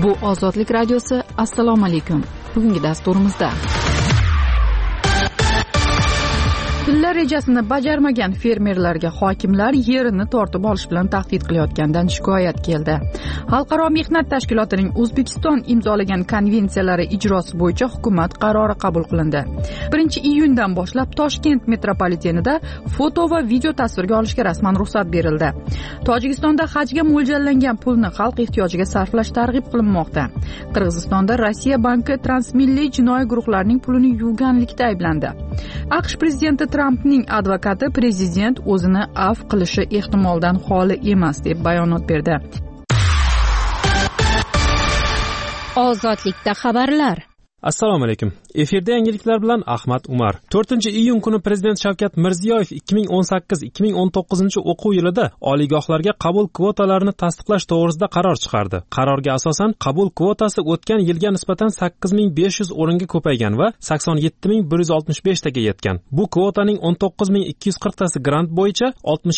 Bu Ozodlik radiosi. Assalomu alaykum. Bugungi dasturimizda pilla rejasini bajarmagan fermerlarga hokimlar yerini tortib olish bilan tahdid qilayotgandan shikoyat keldi. Xalqaro mehnat tashkilotining O'zbekiston imzolagan konvensiyalari ijrosi bo'yicha hukumat qarori qabul qilindi. 1-iyundan boshlab Toshkent metropolitenida foto va video tasvirga olishga rasman ruxsat berildi. Tojikistonda hajga mo'ljallangan pulni xalq ehtiyojiga sarflash targ'ib qilinmoqda. Qirg'izistonda Rossiya banki transmilliy jinoiy guruhlarning pulini yuvganlikda ayblandi. AQSh prezidenti Trampning advokati prezident o'zini afv qilishi ehtimoldan xoli emas deb bayonot berdi. Ozodlikda xabarlar. Assalomu alaykum. Efirda yangiliklar bilan Ahmad Umar. 4-iyun kuni Prezident Shavkat Mirziyoyev 2018-2019 o'quv yilida oliygohlarga qabul kvotalarini tasdiqlash to'g'risida qaror chiqardi. Qarorga asosan qabul kvotasi o'tgan yilga nisbatan 8500 o'ringa ko'paygan va 87165 taga yetgan. Bu kvotaning 19240 tasi grant bo'yicha,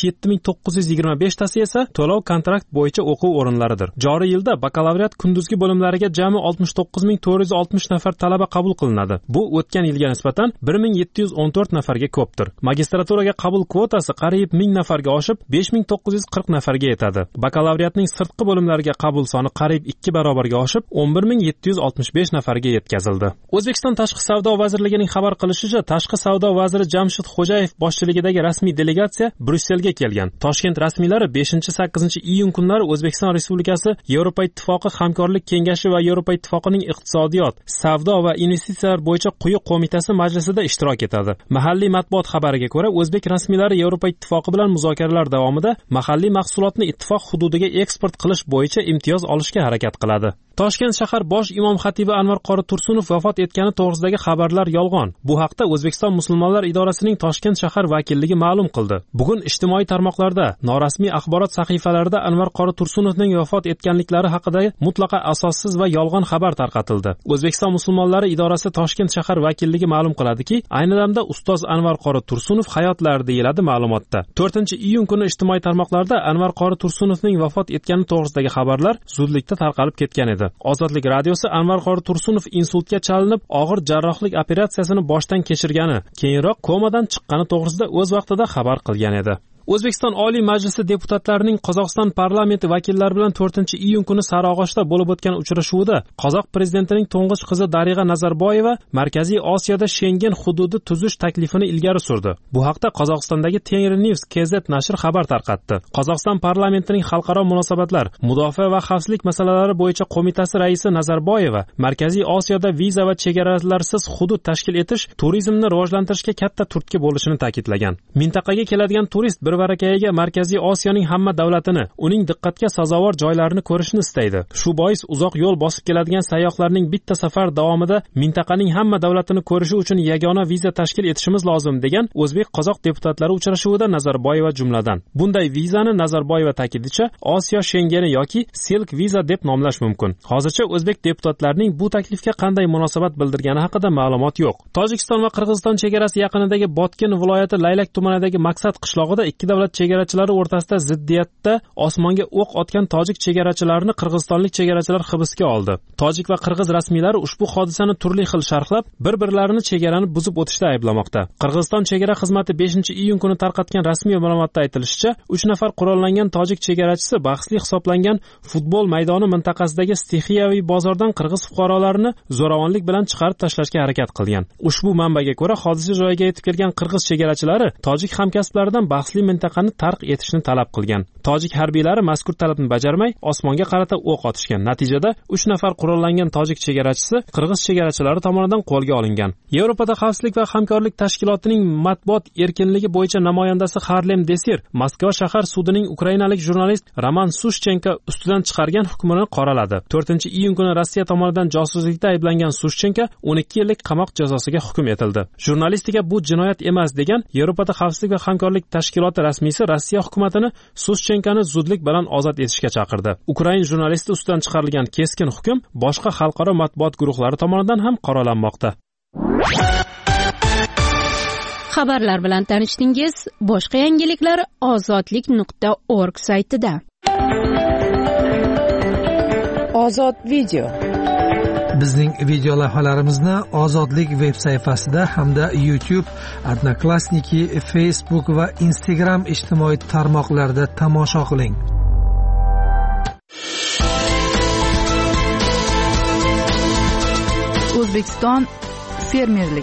67925 tasi esa to'lov kontrakt bo'yicha o'quv o'rinlaridir. Joriy yilda bakalavriat kunduzgi bo'limlariga jami 69460 nafar talaba qabul qilinadi. Bu o'tgan yilga nisbatan 1714 nafarga ko'pdir. Magistraturaga qabul kvotasi qariyb 1000 nafarga oshib 5940 nafarga yetadi. Bakalavriatning sirtqi bo'limlariga qabul soni qariyb 2 barobarga oshib 11765 nafarga yetkazildi. O'zbekiston Tashqi savdo vazirligining xabar qilishicha, Tashqi savdo vaziri Jamshid Xo'jayev boshchiligidagi rasmiy delegatsiya Bryusselga kelgan. Toshkent rasmiylari 5-8-iyun kunlari O'zbekiston Respublikasi Yevropa Ittifoqi Hamkorlik kengashi va Yevropa Ittifoqining iqtisodiyot, savdo va investitsiyalar bo'yicha quyi qo'mitasi majlisida ishtirok etadi. Mahalliy matbuot xabariga ko'ra, o'zbek rasmiylari Yevropa Ittifoqi bilan muzokaralar davomida mahalliy mahsulotni ittifoq hududiga eksport qilish bo'yicha imtiyoz olishga harakat qiladi. Toshkent shahar bosh imom xatibi Anvar qori Tursunov vafot etgani to'g'risidagi xabarlar yolg'on. Bu haqda O'zbekiston musulmonlar idorasining Toshkent shahar vakilligi ma'lum qildi. Bugun ijtimoiy tarmoqlarda, norasmiy axborot sahifalarida Anvar qori Tursunovning vafot etganliklari haqida mutlaqo asossiz va yolg'on xabar tarqatildi. O'zbekiston musulmonlari idorasi Toshkent shahar vakilligi ma'lum qiladiki, ayni damda ustoz Anvar qori Tursunov hayotlar deyiladi ma'lumotda. 4-iyun kuni ijtimoiy tarmoqlarda Anvar qori Tursunovning vafot etgani to'g'risidagi xabarlar zudlikda tarqalib ketgan edi. Ozodlik radiosi Anvar qori Tursunov insultga chalinib, og'ir jarrohlik operatsiyasini boshdan kechirgani, keyinroq komadan chiqqani to'g'risida o'z vaqtida xabar qilgan edi. O'zbekiston Oliy Majlisi deputatlarining Qozog'iston parlamenti vakillari bilan 4-iyun kuni Sarog'ochda bo'lib o'tgan uchrashuvida qozoq prezidentining to'ng'ich qizi Dariga Nazarboyeva Markaziy Osiyoda Shengen hududi tuzish taklifini ilgari surdi. Bu haqda Qozog'istondagi Tengrinews KZ nashri xabar tarqatdi. Qozog'iston parlamentining xalqaro munosabatlar, mudofaa va xavfsizlik masalalari bo'yicha qo'mitasi raisi Nazarboyeva Markaziy Osiyoda viza va chegaralarsiz hudud tashkil etish turizmni rivojlantirishga katta turtki bo'lishini ta'kidlagan. Mintaqaga keladigan turist barakayiga Markaziy Osiyoning hamma davlatini, uning diqqatga sazovor joylarini ko'rishni istaydi. Shu bois uzoq yo'l bosib keladigan sayyohlarning bitta safar davomida mintaqaning hamma davlatini ko'rishi uchun yagona viza tashkil etishimiz lozim degan o'zbek-qozoq deputatlari uchrashuvida Nazarboyeva jumladan. Bunday vizani Nazarboyeva ta'kidlashi Osiyo Shengeni yoki Silk viza deb nomlash mumkin. Hozircha o'zbek deputatlarining bu taklifga qanday munosabat bildirgani haqida ma'lumot yo'q. Tojikiston va Qirg'iziston chegarasi yaqinidagi Botken viloyati Laylak tumanidagi Maqsad qishlog'ida ikki davlat chegarachilari o'rtasida ziddiyatda osmonga o'q otgan tojik chegarachilarini qirg'izistonlik chegarachilar hibsga oldi. Tojik va qirg'iz rasmiylari ushbu hodisani turli xil sharhlab, bir-birlarini chegarani buzib o'tishda ayblamoqda. Qirg'iziston chegara xizmati 5-iyun kuni tarqatgan rasmiy ma'lumotda aytilishicha, 3 nafar qurollangan tojik chegarachisi bahsli hisoblangan futbol maydoni mintaqasidagi stixiyaviy bozordan qirg'iz fuqarolarini zo'ravonlik bilan chiqarib tashlashga harakat qilgan. Ushbu manbaga ko'ra, hodisa joyiga yetib kelgan qirg'iz chegarachilari tojik hamkasblaridan bahsli mintaqani tark etishni talab qilgan. Tojik harbiylari mazkur talabni bajarmay, osmonga qarata o'q otishgan. Natijada 3 nafar qurollangan tojik chegarachisi qirg'iz chegarachilari tomonidan qo'lga olingan. Yevropada xavfsizlik va hamkorlik tashkilotining matbuot erkinligi bo'yicha namoyandasi Harlem Desir Moskva shahar sudining ukrainalik jurnalist Roman Sushchenko ustidan chiqargan hukmini qoraladi. 4-iyun kuni Rossiya tomonidan josuslikda ayblangan Sushchenko 12 yillik qamoq jazosiga hukm etildi. Jurnalistiga bu jinoyat emas degan Yevropada xavfsizlik va hamkorlik tashkiloti rasmiysi Rossiya hukumatini Sushchenkoni zudlik bilan ozod etishga chaqirdi. Ukrain jurnalisti ustidan chiqarilgan keskin hukm boshqa xalqaro matbuot guruhlari tomonidan ham qoralanmoqda. Xabarlar bilan tanishdingiz. Boshqa yangiliklar ozodlik.org saytida. Ozod video. Bizning video lavhalarimizni Ozodlik veb sayfasida hamda YouTube, Odnoklassniki, Facebook va Instagram ijtimoiy tarmoqlarida tomosha qiling. O'zbekiston fermerlik.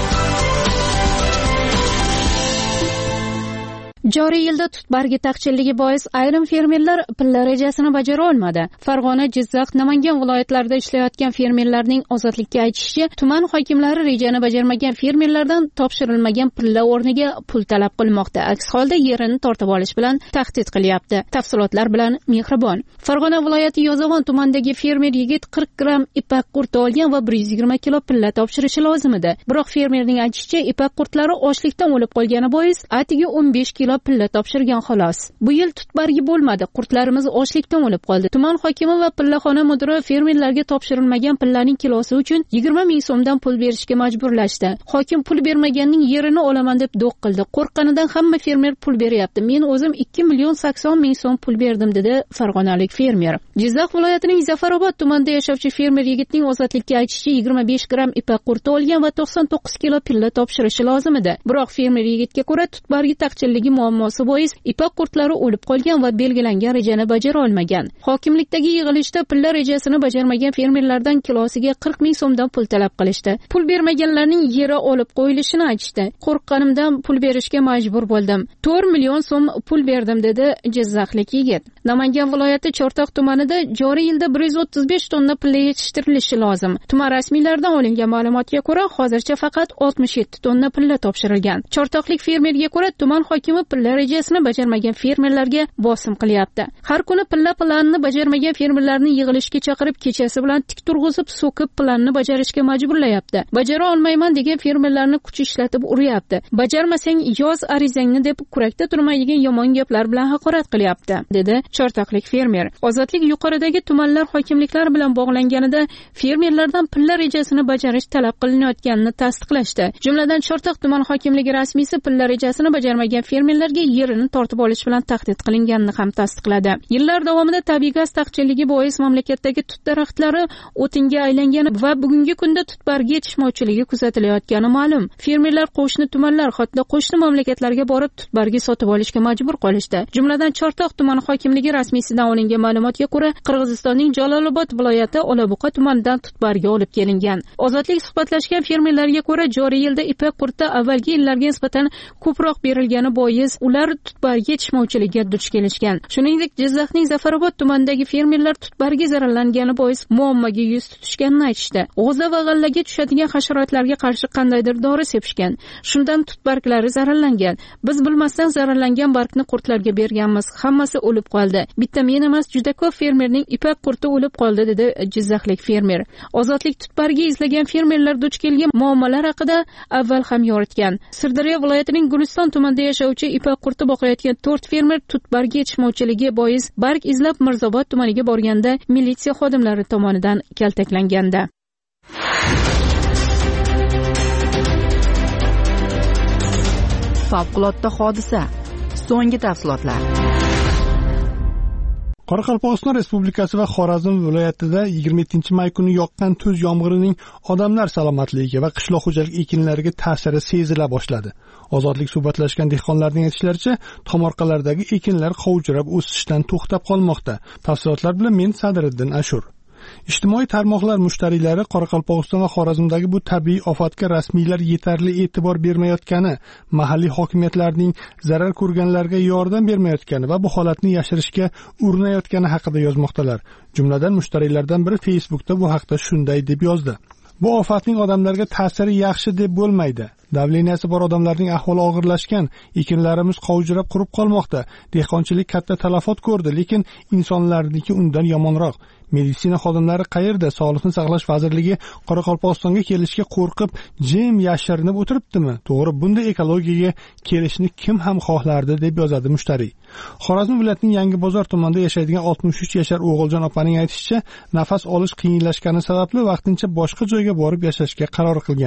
Joriy yilda tut bargi taqchilligi bois ayrim fermerlar pilla rejasini bajara olmadi. Farg'ona, Jizzax, Namangan viloyatlarida ishlayotgan fermerlarning Ozodlikka aytishicha, tuman hokimlari rejani bajarmagan fermerlardan topshirilmagan pilla o'rniga pul talab qilmoqda. Aks holda yerini tortib olish bilan tahdid qilyapti. Tafsilotlar bilan Mehribon. Farg'ona viloyati Yo'zovon tumanidagi fermer yigit 40 gram ipak qurti olgan va 120 kilo pilla topshirishi lozim edi. Biroq fermerning aytishicha, ipak qurtlari ochlikdan o'lib qolgani bois atigi 15 kilo pilla topshirgan xolos. Bu yil tut bargi bo'lmadi. Qurtlarimiz ochlikdan o'lib qoldi. Tuman hokimi va pillaxona mudiri fermerlarga topshirilmagan pillaning kilosi uchun 20 ming so'mdan pul berishga majburlashdi. Hokim pul bermaganning yerini olaman deb do'q qildi. Qo'rqqanidan hamma fermer pul beryapti. Men o'zim 2 million 80 ming so'm pul berdim, dedi farg'onalik fermer. Jizzax viloyatining Zafarobod tumanida yashovchi fermer yigitning Ozodlikka aytishicha, 25 gram ipak qurti olgan va 99 kilo pilla topshirishi lozim edi. Biroq fermer yigitga ko'ra tut bargi taqchilligi muammosi bois ipak qurtlari o'lib qolgan va belgilangan rejani bajara olmagan. Hokimlikdagi yig'ilishda pilla rejasini bajarmagan fermerlardan kilosiga 40 ming so'mdan pul talab qilishdi. Pul bermaganlarning yeri olib qo'yilishini aytishdi. Qo'rqqanimdan pul berishga majbur bo'ldim. 4 million so'm pul berdim, dedi Jizzaxlik yigit. Namangan viloyati Chortoq tumanida joriy yilda 135 tonna pilla yetishtirilishi lozim. Tuman rasmiylaridan olingan ma'lumotga ko'ra, hozircha faqat 67 tonna pilla topshirilgan. Chortoqlik fermerga ko'ra, tuman hokimi pilla rejasini bajarmagan fermerlarga bosim qilyapti. Har kuni pilla planni bajarmagan fermerlarni yig'ilishga chaqirib, kechasi bilan tik turg'izib, so'kib planni bajarishga majburlayapti. Bajara olmayman degan fermerlarni kuch ishlatib uryapti. Bajarmasang yoz arizangni deb kurakda turmaydigan yomon gaplar bilan haqorat qilyapti, dedi Chortoqlik fermer. Ozodlik yuqoridagi tumanlar hokimliklari bilan bog'langanida fermerlardan pilla rejasini bajarish talab qilinayotganini tasdiqlashdi. Jumladan Chortoq tuman hokimligi rasmiysi pilla rejasini bajarmagan fermerlarga yerini tortib olish bilan tahdid qilinganini ham tasdiqladi. Yillar davomida tabiiy gaz taqchilligi bois mamlakatdagi tut daraxtlari o'tinga aylangani va bugungi kunda tut bargi yetishmovchiligi kuzatilayotgani ma'lum. Fermerlar qo'shni tumanlar, hatto qo'shni mamlakatlarga borib tut bargi sotib olishga majbur qolishdi. Jumladan Chortoq tuman hokimligi rasmiysidan olingan ma'lumotga ko'ra, Qirg'izistonning Jalolobod viloyati Olabuqa tumanidan tut bargi olib kelingan. Ozodlik suhbatlashgan fermerlarga ko'ra, joriy yilda ipak qurti avvalgi yillarga nisbatan ko'proq berilgani bois ular tut bargi yetishmovchiligiga duch kelishgan. Shuningdek, Jizzaxning Zafarobod tumanidagi fermerlar tut bargi zararlangani bois muammoga yuz tutishganini aytishdi. G'o'za va g'allaga tushadigan hasharotlarga qarshi qandaydir dori sepishgan. Shundan tut barglari zararlangan. Biz bilmasdan zararlangan bargni qurtlarga berganmiz. Hammasi o'lib qoldi. Bitta men emas, juda ko'p fermerning ipak qurti o'lib qoldi, dedi Jizzaxlik fermer. Ozodlik tut bargi izlagan fermerlar duch kelgan muammolar haqida avval ham yoritgan. Sirdaryo viloyatining Guliston tumanida yashovchi ipak qurti boqayotgan 4 fermer tut bargi yetishmovchiligi bois barg izlab Mirzobod tumaniga borganda militsiya xodimlari tomonidan kaltaklanganda. Favqulodda hodisa. So'nggi tafsilotlar. Qoraqalpog'iston Respublikasi va Xorazm viloyatida 27-may kuni yoqqan tuz yomg'irining odamlar salomatligiga va qishloq xo'jalik ekinlariga ta'siri sezila boshladi. Ozodlik suhbatlashgan dehqonlarning aytishlaricha, tomorqalardagi ekinlar qovjirab o'sishdan to'xtab qolmoqda. Tafsilotlar bilan men Sadriddin Ashur. Ijtimoiy tarmoqlar mushtariylari Qoraqalpog'iston va Xorazmdagi bu tabiiy ofatga rasmiylar yetarli e'tibor bermayotgani, mahalliy hokimiyatlarning zarar ko'rganlarga yordam bermayotgani va bu holatni yashirishga urinayotgani haqida yozmoqdalar. Jumladan mushtariylardan biri Facebookda bu haqda shunday deb yozdi: Bu ofatning odamlarga ta'siri yaxshi deb bo'lmaydi. Davleniyasi bor odamlarning ahvoli og'irlashgan, ekinlarimiz qovjirab qurib qolmoqda. Dehqonchilik katta talafot ko'rdi, lekin insonlarniki undan yomonroq. Meditsina xodimlari qayerda? Sog'liqni saqlash vazirligi Qoraqalpog'istonga kelishga qo'rqib, jim yashirinib o'tiribdimi? To'g'ri, bunda ekologiyaga kelishni kim ham xohlardi, deb yozadi mushtariy. Xorazm viloyatining Yangibozor tumanida yashaydigan 63 yashar O'g'iljon opaning aytishicha, nafas olish qiyinlashgani sababli vaqtincha boshqa joyga borib yashashga qaror qilgan.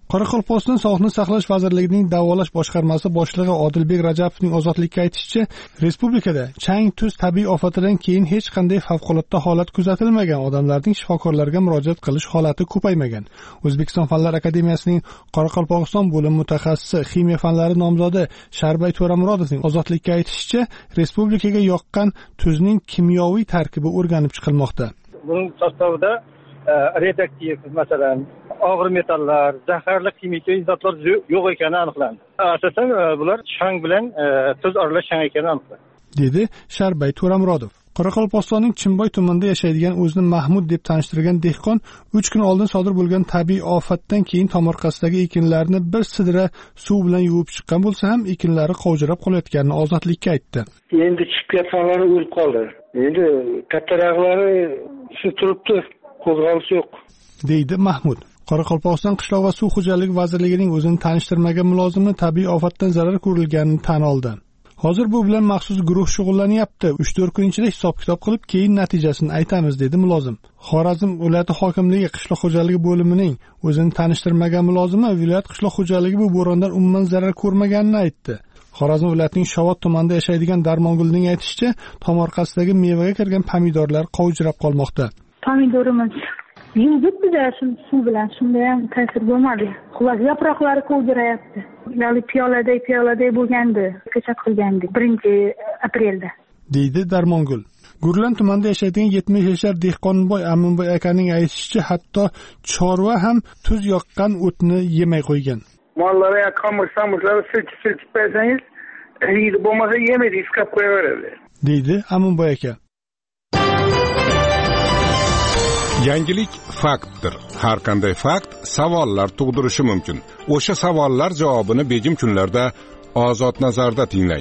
Qoraqalpog'iston Sog'liqni saqlash vazirligining davolash boshqarmasi boshlig'i Odilbek Rajapovning ozodlikka aytishicha, respublikada chang tuz tabiiy ofatidan keyin hech qanday favqulodda holat kuzatilmagan, odamlarning shifokorlarga murojaat qilish holati ko'paymagan. O'zbekiston Fanlar akademiyasining Qoraqalpog'iston bo'limi mutaxassisi, ximiya fanlari nomzodi Sharbay To'ramurodovning ozodlikka aytishicha, respublikaga yoqqan tuzning kimyoviy tarkibi o'rganib chiqilmoqda. Buning sostavida radioaktiv, masalan, og'ir metallar, zaharli kimyoviy zotlar yo'q ekani aniqlandi. Asosan bular chang bilan tuz aralash chang ekani aniqlandi, dedi Sharbay To'ramurodov. Qoraqalpog'istonning Chimboy tumanida yashaydigan o'zini Mahmud deb tanishtirgan dehqon 3 kun oldin sodir bo'lgan tabiiy ofatdan keyin tomorqasidagi ekinlarni bir sidra suv bilan yuvib chiqqan bo'lsa ham ekinlari qovjirab qolayotganini ozodlikka aytdi. Endi chiqib ketganlari o'lib qoldi. Endi kattaraqlari shu turibdi, qo'zg'alish yo'q, deydi Mahmud. Qoraqalpog'iston qishloq va suv xo'jaligi vazirligining o'zini tanishtirmagan mulozimi tabiiy ofatdan zarar ko'rilganini tan oldi. Hozir bu bilan maxsus guruh shug'ullanyapti. 3-4 kun ichida hisob-kitob qilib, keyin natijasini aytamiz, dedi mulozim. Xorazm viloyati hokimligi qishloq xo'jaligi bo'limining o'zini tanishtirmagan mulozimi viloyat qishloq xo'jaligi bu bo'rondan umuman zarar ko'rmaganini aytdi. Xorazm viloyatining Shovot tumanida yashaydigan Darmongulning aytishicha, tomorqasidagi mevaga kirgan pomidorlar qovjirab qolmoqda. Pomidorimiz yuvibdi-da suv bilan, shunda ham ta'sir bo'lmadi. Xullas, yaproqlari qovjirayapti. Ya'ni piyoladay bo'lgandi, ko'chat qilgandik 1-aprelda, deydi Darmongul. Gurlan tumanida yashaydigan 70 yashar Dehqonboy Aminboy akaning aytishicha, hatto chorva ham tuz yoqqan o'tni yemay qo'ygan. Mollarga qamir-samirlarni silkib bersangiz, yeydi, bo'lmasa yemaydi, iskab qo'yaveradi, deydi Aminboy aka. Yangilik faktdir. Har qanday fakt savollar tug'dirishi mumkin. O'sha savollar javobini begim kunlarda Ozod nazarda tinglang.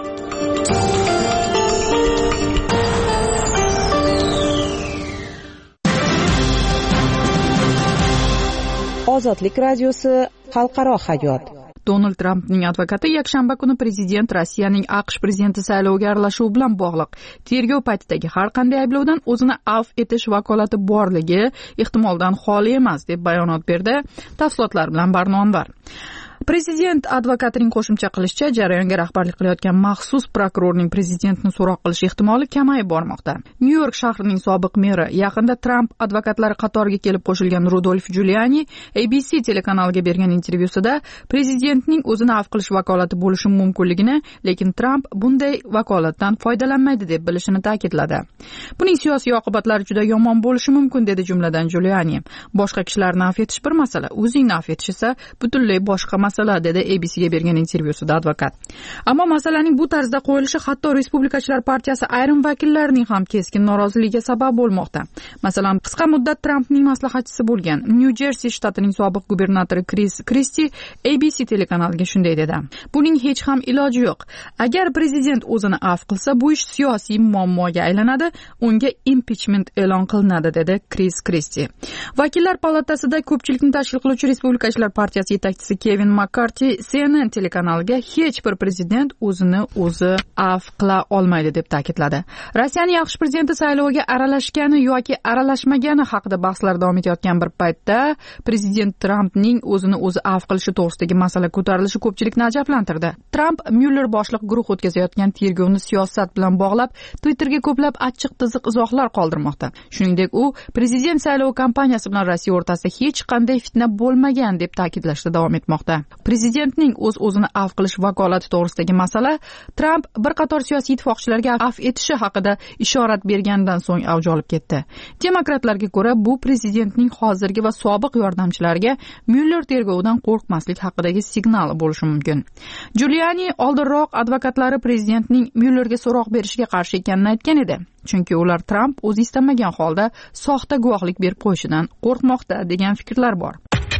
Ozodlik radiosi xalqaro hayot. Donald Trampning advokati yakshanba kuni prezident Rossiyaning AQSh prezidenti sayloviga aralashuvi bilan bog'liq tergov paytidagi har qanday ayblovdan o'zini afv etish vakolati borligi ehtimoldan xoli emas deb bayonot berdi. Tafsilotlar bilan Barnonvar. Prezident advokatining qo'shimcha qilishicha, jarayonga rahbarlik qilayotgan maxsus prokurorning prezidentni so'roq qilish ehtimoli kamayib bormoqda. Nyu-York shahrining sobiq meri, yaqinda Tramp advokatlari qatoriga kelib qo'shilgan Rudolf Giuliani ABC telekanaliga bergan intervyusida prezidentning o'zini afv qilish vakolati bo'lishi mumkinligini, lekin Tramp bunday vakolatdan foydalanmaydi deb bilishini ta'kidladi. Buning siyosiy oqibatlari juda yomon bo'lishi mumkin, dedi jumladan Giuliani. Boshqa kishilarni afv etish bir masala, o'zingni afv etish esa butunlay boshqa masala, dedi ABC'ga bergan intervyusida advokat. Ammo masalaning bu tarzda qo'yilishi hatto Respublikachilar partiyasi ayrim vakillarining ham keskin noroziligiga sabab bo'lmoqda. Masalan, qisqa muddat Trampning maslahatchisi bo'lgan New Jersey shtatining sobiq gubernatori Chris Christie ABC telekanaliga shunday dedi: "Buning hech ham iloji yo'q. Agar prezident o'zini afv qilsa, bu ish siyosiy muammoga aylanadi, unga impichment e'lon qilinadi", dedi Chris Christie. Vakillar palatasida ko'pchilikni tashkil qiluvchi Respublikachilar partiyasi yetakchisi Kevin McCarthy CNN telekanaliga hech bir prezident o'zini o'zi afv qila olmaydi deb ta'kidladi. Rossiyaning AQSh prezidenti sayloviga aralashgani yoki aralashmagani haqida bahslar davom etayotgan bir paytda prezident Trampning o'zini o'zi afv qilishi to'g'risidagi masala ko'tarilishi ko'pchilikni ajablantirdi. Tramp Mueller boshliq guruh o'tkazayotgan tergovni siyosat bilan bog'lab Twitterga ko'plab achchiq-tiziq izohlar qoldirmoqda. Shuningdek, u prezident saylovi kampaniyasi bilan Rossiya o'rtasida hech qanday fitna bo'lmagan deb ta'kidlashda davom etmoqda. Prezidentning o'z-o'zini afv qilish vakolati to'g'risidagi masala Tramp bir qator siyosiy ittifoqchilarga afv etishi haqida ishorat bergandan so'ng avj olib ketdi. Demokratlarga ko'ra, bu prezidentning hozirgi va sobiq yordamchilariga Mueller tergovidan qo'rqmaslik haqidagi signal bo'lishi mumkin. Giuliani oldinroq advokatlari prezidentning Muellerga so'roq berishiga qarshi ekanini aytgan edi. Chunki ular Tramp o'zi istamagan holda soxta guvohlik berib qo'yishidan qo'rqmoqda degan fikrlar bor.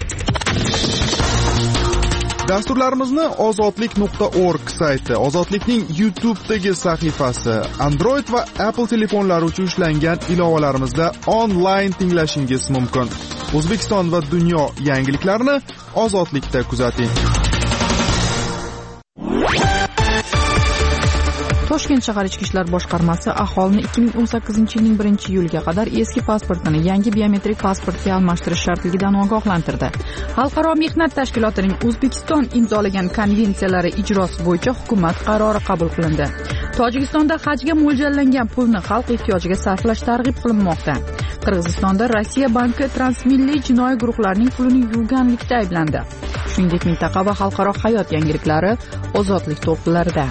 Dasturlarimizni ozodlik.org sayti, Ozodlikning YouTube'dagi sahifasi, Android va Apple telefonlari uchun ishlangan ilovalarimizda onlayn tinglashingiz mumkin. O'zbekiston va dunyo yangiliklarini Ozodlikda kuzating. Toshkent shahar ichki ishlar boshqarmasi aholini 2018-yilning 1-iyulga qadar eski pasportini yangi biometrik pasportga almashtirish shartligidan ogohlantirdi. Xalqaro mehnat tashkilotining O'zbekiston imzolagan konvensiyalari ijrosi bo'yicha hukumat qarori qabul qilindi. Tojikistonda hajga mo'ljallangan pulni xalq ehtiyojiga sarflash targ'ib qilinmoqda. Qirg'izistonda Rossiya banki transmilliy jinoiy guruhlarning pulini yuvganlikda ayblandi. Shuningdek, mintaqa va xalqaro hayot yangiliklari ozodlik to'lqinlarida.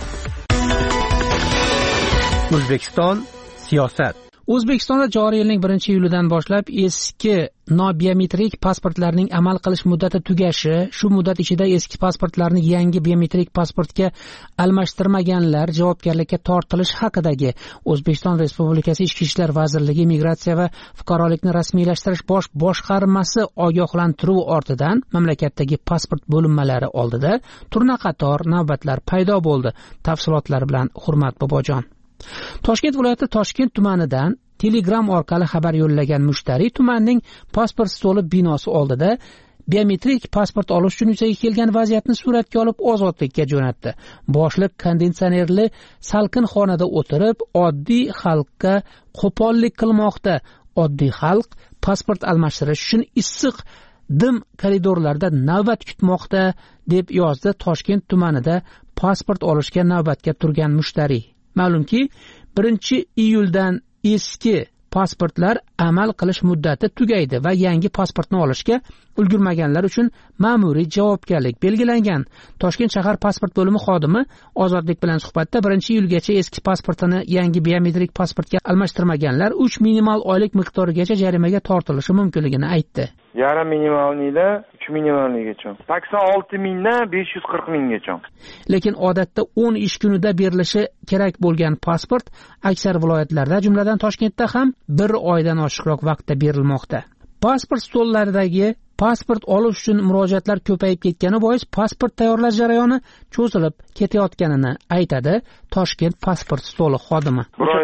O'zbekiston siyosat. O'zbekistonda joriy yilning 1-iyulidan boshlab eski nobiometrik pasportlarning amal qilish muddati tugashi, shu muddat ichida eski pasportlarni yangi biometrik pasportga almashtirmaganlar javobgarlikka tortilishi haqidagi O'zbekiston Respublikasi Ichki ishlar vazirligi Migratsiya va fuqarolikni rasmiylashtirish bosh boshqarmasi ogohlantiruvi ortidan mamlakatdagi pasport bo'linmalari oldida turnaqator navbatlar paydo bo'ldi. Tafsilotlar bilan Hurmat Bobojon. Toshkent viloyati Toshkent tumanidan Telegram orqali xabar yo'llagan mushtariy tumanning pasport stoli binosi oldida biometrik pasport olish uchun yuzaga kelgan vaziyatni suratga olib ozodlikka jo'natdi. Boshliq konditsionerli salqin xonada o'tirib, oddiy xalqqa qo'pollik qilmoqda. Oddiy xalq pasport almashtirish uchun issiq dim koridorlarda navbat kutmoqda, deb yozdi Toshkent tumanida pasport olishga navbatga turgan mushtariy. Ma'lumki, 1-iyuldan eski pasportlar amal qilish muddati tugaydi va yangi pasportni olishga ulgurmaganlar uchun ma'muriy javobgarlik belgilangan. Toshkent shahar pasport bo'limi xodimi Ozodlik bilan suhbatda 1-iyulgacha eski pasportini yangi biometrik pasportga almashtirmaganlar 3 minimal oylik miqdorigacha jarimaga tortilishi mumkinligini aytdi. Yarim minimalniydan 3 minimalnigacha. 86 mingdan 540 minggacha. Lekin odatda 10 ish kunida berilishi kerak bo'lgan pasport aksar viloyatlarda, jumladan Toshkentda ham 1 oydan oshiqroq vaqtda berilmoqda. Pasport stollaridagi pasport olish uchun murojaatlar ko'payib ketgani bois pasport tayyorlash jarayoni cho'zilib ketayotganini aytadi Toshkent pasport stoli xodimi.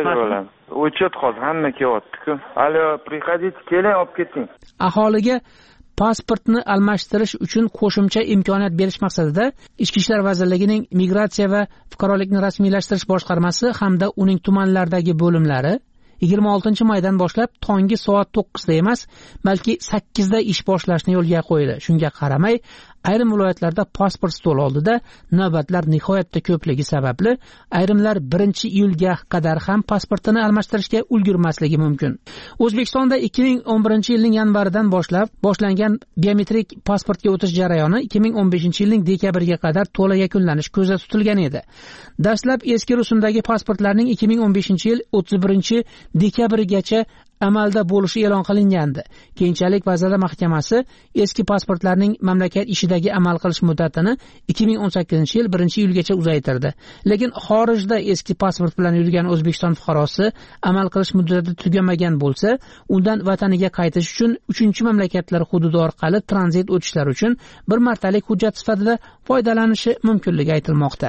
O'chat hozir hamma kelyapti-ku. Hali приходите, keling, olib keting. Aholiga pasportni almashtirish uchun qo'shimcha imkoniyat berish maqsadida Ichki ishlar vazirligining Migratsiya va fuqarolikni rasmiylashtirish boshqarmasi hamda uning tumanlardagi bo'limlari 26-maydan boshlab tongi soat 9 da emas, balki 8 da ish boshlashni yo'lga qo'ydi. Shunga qaramay, ayrim viloyatlarda pasport stol oldida navbatlar nihoyatda ko'pligi sababli ayrimlar 1-iyulga qadar ham pasportini almashtirishga ulgurmasligi mumkin. O'zbekistonda 2011-yilning yanvaridan boshlab boshlangan biometrik pasportga o'tish jarayoni 2015-yilning dekabriga qadar to'la yakunlanish ko'zda tutilgan edi. Dastlab eski rusumdagi pasportlarning 2015-yil 31-dekabrigacha amalda bo'lishi e'lon qilingandi. Keyinchalik Vazirlar Mahkamasi eski pasportlarning mamlakat ishidagi amal qilish muddatini 2018-yil 1-iyulgacha uzaytirdi. Lekin xorijda eski pasport bilan yurgan O'zbekiston fuqarosi amal qilish muddati tugamagan bo'lsa, undan vataniga qaytish uchun 3-mamlakatlar hududi orqali tranzit o'tishlar uchun bir martalik hujjat sifatida foydalanishi mumkinligi aytilmoqda.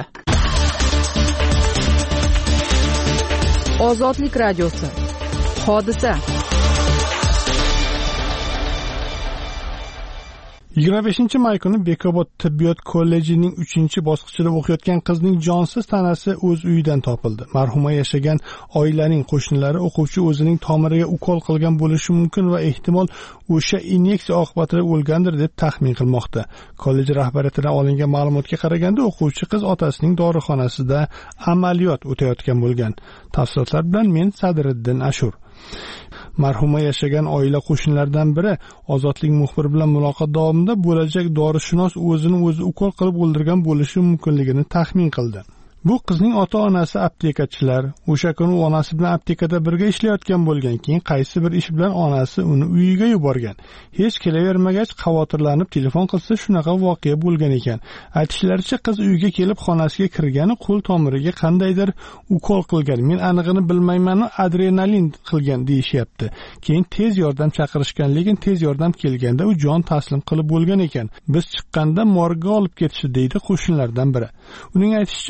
Ozodlik radiosi. Hodisa. 25-may kuni Bekobod tibbiyot kollejining 3-bosqichida o'qiyotgan qizning jonsiz tanasi o'z uyidan topildi. Marhuma yashagan oilaning qo'shnilari o'quvchi o'zining tomiriga ukol qilgan bo'lishi mumkin va ehtimol o'sha inyeksiya oqibatida o'lgandir deb taxmin qilmoqda. Kollej rahbariyatidan olingan ma'lumotga qaraganda, o'quvchi qiz otasining dorixonasida amaliyot o'tayotgan bo'lgan. Tafsilotlar bilan men Sadriddin Ashur. Marhuma yashagan oila qo'shnilaridan biri Ozodlik muxbiri bilan muloqot davomida bo'lajak dorishunos o'zini o'zi ukol qilib o'ldirgan bo'lishi mumkinligini taxmin qildi. Bu qizning ota-onasi aptekachilar. O'sha kuni onasi bilan aptekada birga ishlayotgan bo'lgan. Keyin qaysi bir ish bilan onasi uni uyiga yuborgan. Hech kelavermagach, xavotirlanib telefon qilsa, shunaqa voqea bo'lgan ekan. Aytishlaricha, qiz uyga kelib xonasiga kirgani qo'l tomiriga qandaydir ukol qilgan. Men anig'ini bilmayman, adrenalin qilgan deyishyapti. Keyin tez yordam chaqirishgan, lekin tez yordam kelganda u jon taslim qilib bo'lgan ekan. Biz chiqqanda morgga olib ketishdi, deydi qo'shnilardan biri. Uning aytishicha, o'quvchi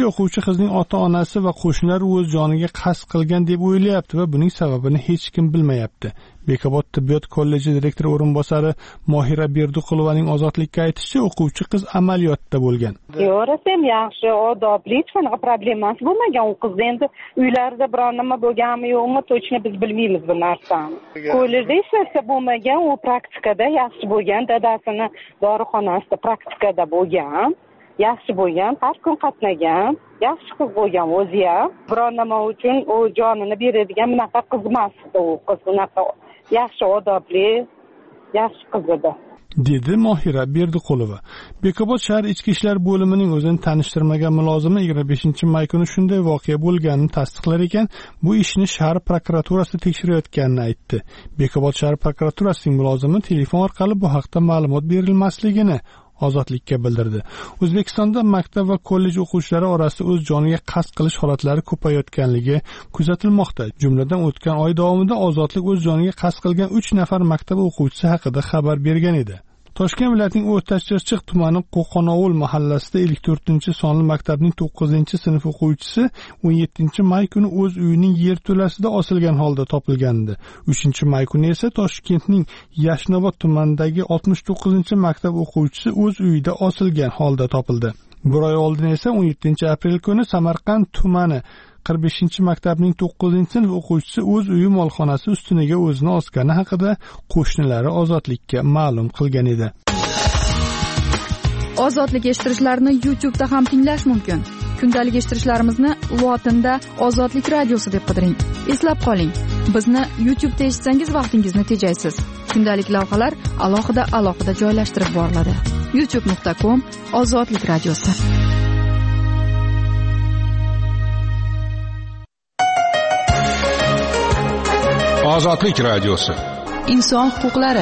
qizning ota-onasi va qo'shnilar o'z joniga qasd qilgan deb o'ylayapti va buning sababini hech kim bilmayapti. Bekobod tibbiyot kolleji direktori o'rinbosari Mohira Berdiqulovaning Ozodlikka aytishicha, o'quvchi qiz amaliyotda bo'lgan. Yo'rasam yaxshi, odobli, hech qanaqa problemasi bo'lmagan. U qiz endi uylarida biror nima bo'lganmi yo'qmi, точно biz bilmaymiz bu narsani. Kollejda ishlasa bo'lmagan, u praktikada yaxshi bo'lgan, dadasini dorixonasida praktikada bo'lgan. Yaxshi bo'lgan, har kun qatnagan, yaxshi qiz bo'lgan o'zi ham. Biror nima uchun u jonini beradigan bunaqa qiz emas. U qiz bunaqa yaxshi odobli, yaxshi qiz edi. Dedi Mohira Berdiqulova. Bekobod shahar ichki ishlar bo'limining o'zini tanishtirmagan mulozimi 25-may kuni shunday voqea bo'lganini tasdiqlar ekan, bu ishni shahar prokuraturasi tekshirayotganini aytdi. Bekobod shahar prokuraturasining mulozimi telefon orqali bu haqda ma'lumot berilmasligini Ozodlikka bildirdi. O'zbekistonda maktab va kollej o'quvchilari orasida o'z joniga qasd qilish holatlari ko'payayotganligi kuzatilmoqda. Jumladan o'tgan oy davomida Ozodlik o'z joniga qasd qilgan 3 nafar maktab o'quvchisi haqida xabar bergan edi. Toshkent viloyatining O'rtachirchiq tumani Qo'qonovul mahallasida 54-sonli maktabning 9-sinf o'quvchisi 17-may kuni o'z uyining yerto'lasida osilgan holda topilgandi. 3-may kuni esa Toshkentning Yashnobod tumanidagi 69-maktab o'quvchisi o'z uyida osilgan holda topildi. Bir oy oldin esa 17-aprel kuni Samarqand tumani 45-maktabning 9-sinf o'quvchisi o'z uyi molxonasi ustuniga o'zini osgani haqida qo'shnilari Ozodlikka ma'lum qilgan edi. Ozodlik eshittirishlarni YouTube'da ham tinglash mumkin. Kundalik eshittirishlarimizni lotinda Ozodlik radiosi deb qidiring. Eslab qoling, bizni YouTube'da eshitsangiz vaqtingizni tejaysiz. Kundalik lavhalar alohida joylashtirib boriladi. youtube.com/Ozodlik radiosi. Ozodlik radiosi. Inson huquqlari.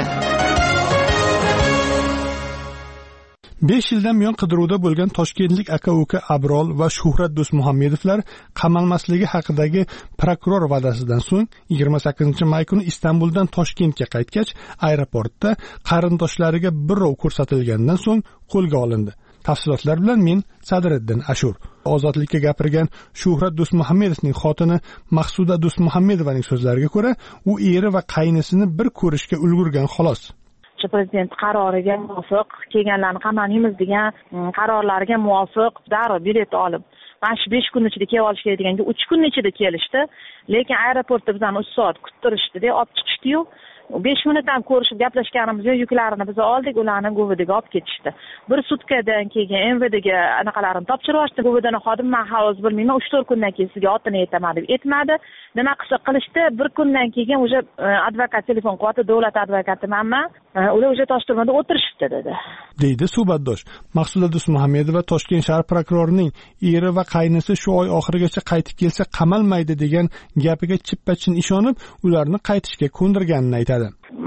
5 yildan buyon qidiruvda bo'lgan toshkentlik aka-uka Abrol va Shuhrat Do'stmuhammedovlar qamalmasligi haqidagi prokuror va'dasidan so'ng 28-may kuni Istanbuldan Toshkentga qaytgach, aeroportda qarindoshlariga birov ko'rsatilgandan so'ng qo'lga olindi. Tafsilotlar bilan men Sadriddin Ashur. Ozodlikka gapirgan Shuhrat Do'stmuhammedovning xotini Maqsuda Do'stmuhammedovaning so'zlariga ko'ra, u eri va qaynisini bir ko'rishga ulgurgan xolos. Prezident qaroriga muvofiq kelganlarni qamalamiz degan qarorlarga muvofiq darrov bilet olib, mana shu 5 kun ichida kelib olish kerak deganga 3 kun ichida kelishdi. Lekin aeroportda bizani 3 soat kuttirishdi-da, olib chiqishdi-yu. 5 minutdan ko'rishib gaplashganimizda yuklarini biz oldik, ularni Govidaga olib ketishdi. Bir sutkadan keyin MVDga anaqalarini topshirib yuborishdi. Govidaning xodimi men hozir bilmayman, 3-4 kundan keyin sizga otini aytaman deb aytmadi. Nima qilsa qilishdi, bir kundan keyin o'sha advokat telefon qilyapti, davlat advokati manman, ular o'sha Toshturmada o'tirishibdi dedi. Deydi suhbatdosh. Maqsuda Do'stmuhammedova Toshkent shahar prokurorining eri va qaynisi shu oy oxirigacha qaytib kelsa qamalmaydi degan gapiga chippa-chin ishonib, ularni qaytishga ko'ndirganini aytadi.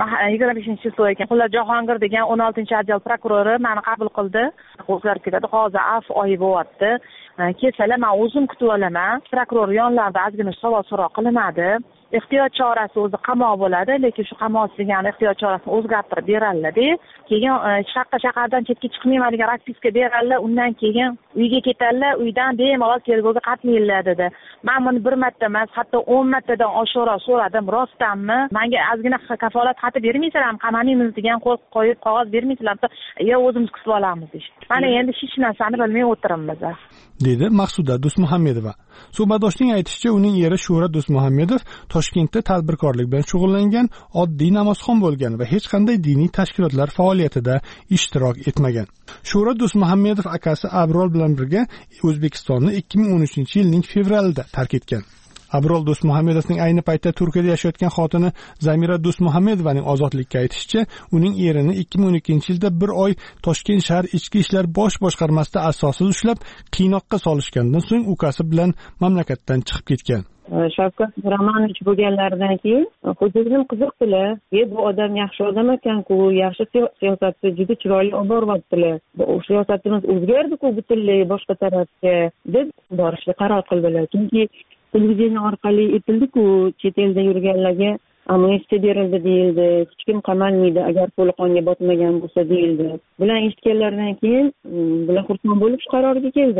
25-chisi ekan. Xullas Jahongir degan 16-otdel prokurori meni qabul qildi. O'zgarib ketadi. Hozir avf oyi bo'lyapti. Kelsalar men o'zim kutib olaman. Prokuror yonlarida ozgina savol so'roq qilinadi. Ehtiyot chorasi o'zi qamoq bo'ladi, lekin shu qamoq degan ehtiyot chorasini o'zgartirib beriladi. Keyin shahardan chetga chiqmayman degan raspiska beriladi. Undan keyin uyga ketadilar, uydan bemalol tergovga qatnaydilar dedi. Men buni bir marta emas, hatto 10 martadan oshiqroq so'radim, rostdanmi? Menga ozgina kafolat xati bermaysizlarmi? Qamalamiz degan qo'yib qog'oz bermaysizlarmi? Yo, o'zimiz kutib olamiz deydi. Mana endi hech narsani bilmay o'tiribmiz. Dedi Maqsuda Do'stmuhammedova. Suhbatdoshning aytishicha, uning eri Shuhrat Do'stmuhammedov Toshkentda tadbirkorlik bilan shug'ullangan, oddiy namozxon bo'lgan va hech qanday diniy tashkilotlar faoliyatida ishtirok etmagan. Shuhrat Do'stmuhammedov akasi Abrol bilan birga O'zbekistonni 2013-yilning fevralida tark etgan. Abrol Do'stmuhammedovning ayni paytda Turkiyada yashayotgan xotini Zamira Do'stmuhammedovaning Ozodlikka aytishicha, uning erini 2012-yilda bir oy Toshkent shahar ichki ishlar bosh boshqarmasida asossiz ushlab, qiynoqqa solishgandan so'ng ukasi bilan mamlakatdan chiqib ketgan. Shavkat Miromonovich bo'lganlaridan keyin hujjatni qiziqdilar. Bu odam yaxshi odam ekan-ku, yaxshi siyosatni juda chiroyli olib boryaptilar. Bu siyosatimiz o'zgardi-ku butunlay boshqa tarafga deb borishga qaror qildilar. Chunki televideniya orqali aytildi-ku, chet elda yurganlarga amnistiya berildi deyildi, hech kim qamalmaydi agar qo'liqonga botmagan bo'lsa deyildi. Bular eshitganlaridan keyin bular xursand bo'lib shu qarorga keldilar.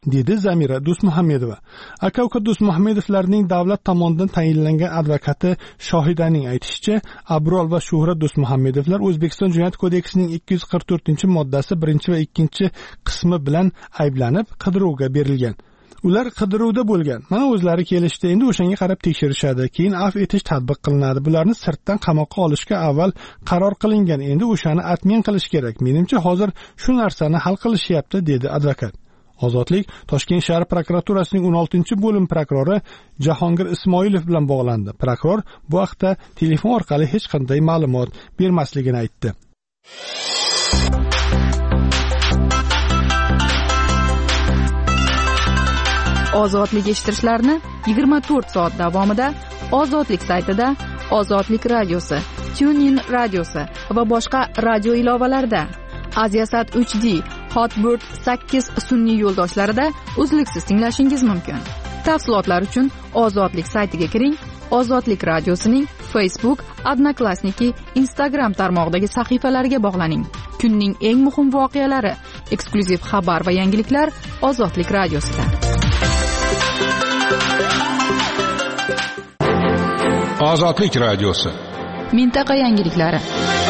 dedi Zamira Do'stmuhammedova. Aka-uka Do'stmuhammedovlarning davlat tomonidan tayinlangan advokati Shohidaning aytishicha, Abrol va Shuhrat Do'stmuhammedovlar O'zbekiston Jinoyat kodeksining 244-moddasi 1 va 2 qismi bilan ayblanib qidiruvga berilgan. Ular qidiruvda bo'lgan. Mana o'zlari kelishdi, endi o'shanga qarab tekshirishadi, keyin afv etish tatbiq qilinadi. Bularni sirtdan qamoqqa olishga avval qaror qilingan. Endi o'shani atmen qilish kerak. Menimcha hozir shu narsani hal qilishyapti, dedi advokat. Ozodlik Toshkent shahar prokuraturasining 16-bo'lim prokurori Jahongir Ismoilov bilan bog'landi. Prokuror bu haqda telefon orqali hech qanday ma'lumot bermasligini aytdi. Ozodlik eshittirishlarni 24 soat davomida Ozodlik saytida, Ozodlik radiosi, TuneIn radiosi va boshqa radio ilovalarida, Aziasat 3D, Hotbird 8 sun'iy yo'ldoshlarida uzluksiz tinglashingiz mumkin. Tafsilotlar uchun Ozodlik saytiga kiring. Ozodlik radiosining Facebook, Odnoklassniki, Instagram tarmog'idagi sahifalariga bog'laning. Kunning eng muhim voqealari, eksklyuziv xabar va yangiliklar Ozodlik radiosida. Ozodlik radiosi. Mintaqa yangiliklari.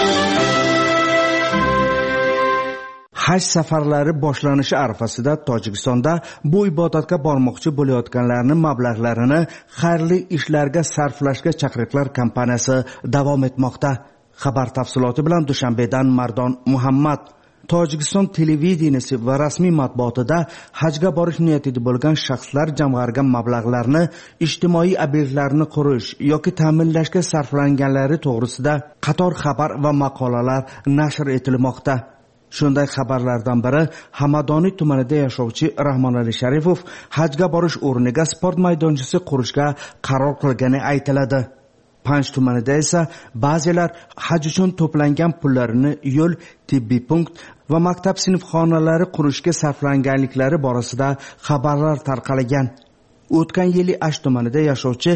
Haj safarlari boshlanishi arafasida Tojikistonda bu ibodatga bormoqchi bo'layotganlarning mablag'larini xayrli ishlarga sarflashga chaqiriqlar kampaniyasi davom etmoqda. Xabar tafsiloti bilan Dushanbedan Mardon Muhammad. Tojikiston televideniyasi va rasmiy matbuotida hajga borish niyatida bo'lgan shaxslar jamg'argan mablag'larni ijtimoiy obyektlarni qurish yoki ta'minlashga sarflanganlari to'g'risida qator xabar va maqolalar nashr etilmoqda. Shunday xabarlardan biri Hamadoniy tumanida yashovchi Rahmonali Sharifov hajga borish o'rniga sport maydonchasi qurishga qaror qilgani aytiladi. Panj tumanida esa ba'zilar haj uchun to'plangan pullarini yo'l, tibbiy punkt va maktab sinfxonalari qurishga sarflanganliklari borasida xabarlar tarqalgan. O'tgan yili Ash tumanida yashovchi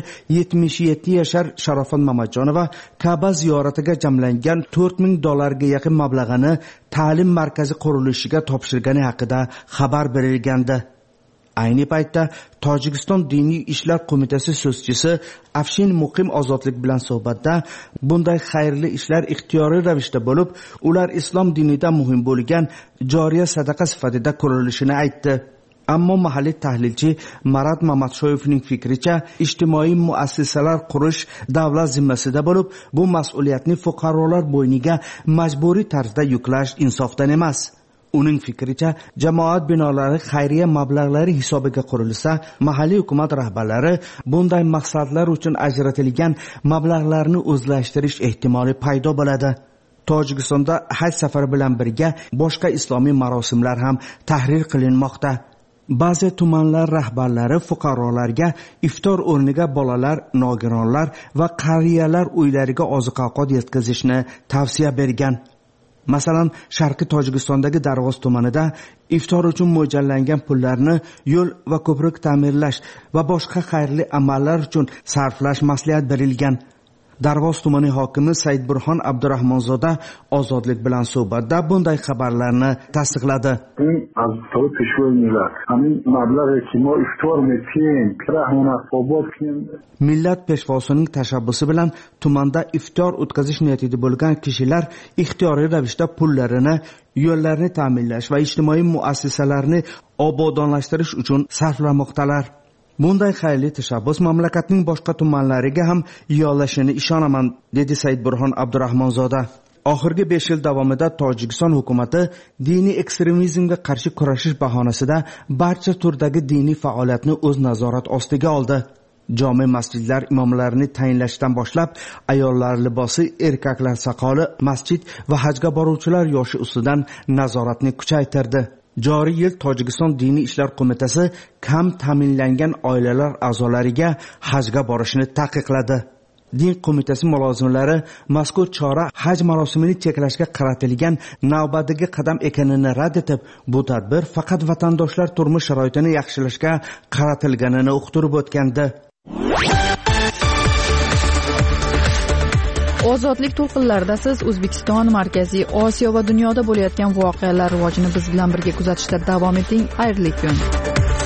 77 yashar Sharofat Mamatjonova Ka'ba ziyoratiga jamlangan $4000 ga yaqin mablag'ini ta'lim markazi qurilishiga topshirgani haqida xabar berilgandi. Ayni paytda Tojikiston diniy ishlar qo'mitasi so'zchisi Afshin Muqim Ozodlik bilan suhbatda bunday xayrli ishlar ixtiyoriy ravishda bo'lib, ular islom dinida muhim bo'lgan joriya sadaqa sifatida ko'rilishini aytdi. Ammo mahalliy tahlilchi Marat Mamatshoyevning fikricha, ijtimoiy muassasalar qurish davlat zimmasida bo'lib, bu mas'uliyatni fuqarolar bo'yniga majburiy tarzda yuklash insofdan emas. Uning fikricha, jamoat binolari xayriya mablag'lari hisobiga qurilsa, mahalliy hukumat rahbarlari bunday maqsadlar uchun ajratilgan mablag'larni o'zlashtirish ehtimoli paydo bo'ladi. Tojikistonda haj safari bilan birga boshqa islomiy marosimlar ham tahrir qilinmoqda. Ba'zi tumanlar rahbarlari fuqarolarga iftor o'rniga bolalar, nogironlar va qariyalar uylariga oziq-ovqat yetkazishni tavsiya bergan. Masalan, Sharqiy Tojikistondagi Darvoz tumanida iftor uchun mo'ljallangan pullarni yo'l va ko'prik ta'mirlash va boshqa xayrli amallar uchun sarflash maslahat berilgan. Darvoz tumani hokimi Saidburhon Abdurahmonzoda Ozodlik bilan suhbatda bunday xabarlarni tasdiqladi. Millat peshvosining tashabbusi bilan tumanda iftor o'tkazish niyatida bo'lgan kishilar ixtiyoriy ravishda pullarini yo'llarni ta'minlash va ijtimoiy muassasalarni obodonlashtirish uchun sarflamoqdalar. Bunday xayrli tashabbus mamlakatning boshqa tumanlariga ham yo'llashini ishonaman, dedi Saidburhon Abdurahmonzoda. Oxirgi 5 yil davomida Tojikiston hukumati diniy ekstremizmga qarshi kurashish bahonasida barcha turdagi diniy faoliyatni o'z nazorat ostiga oldi. Jome masjidlar imomlarini tayinlashdan boshlab, ayollar libosi, erkaklar soqoli, masjid va hajga boruvchilar yoshi ustidan nazoratni kuchaytirdi. Joriy yil Tojikiston diniy ishlar qo'mitasi kam ta'minlangan oilalar a'zolariga hajga borishni taqiqladi. Din qo'mitasi mulozimlari mazkur chora haj marosimini cheklashga qaratilgan navbatdagi qadam ekanini rad etib, bu tadbir faqat vatandoshlar turmush sharoitini yaxshilashga qaratilganini uqtirib o'tgandi. Ozodlik to'lqinlarida siz O'zbekiston, Markaziy Osiyo va dunyoda bo'layotgan voqealar rivojini biz bilan birga kuzatishda davom eting. Xayrli kun.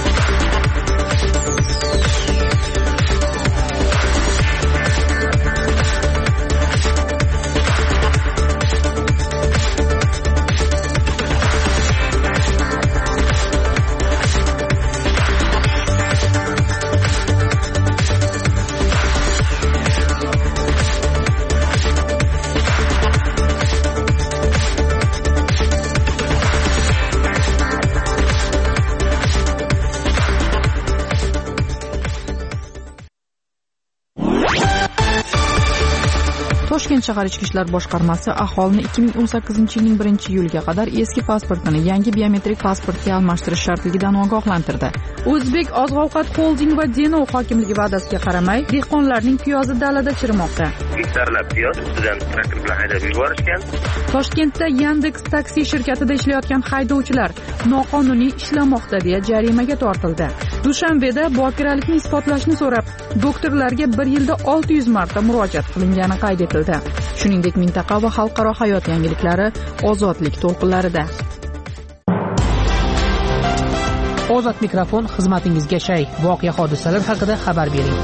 Toshkent shahar ichki ishlar boshqarmasi aholini 2018-yilning 1-iyuliga qadar eski pasportini yangi biometrik pasportga almashtirish shartligidan ogohlantirdi. O'zbek oziq-ovqat xolding va Denov hokimligi va'dasiga qaramay, dehqonlarning piyozi dalada chirimoqda. Gektarlab piyoz ustidan traktor bilan haydab yuborishgan. Toshkentda Yandex taksi shirkatida ishlayotgan haydovchilar noqonuniy ishlamoqda deya jarimaga tortildi. Dushanbeda bokiralikni isbotlashni so'rab, doktorlarga 1 yilda 600 marta murojaat qilingani qayd etildi. Shuningdek, mintaqa va xalqaro hayot yangiliklari ozodlik to'lqinlarida. Ozod mikrofon xizmatingizga shay. Voqea hodisalar haqida xabar bering.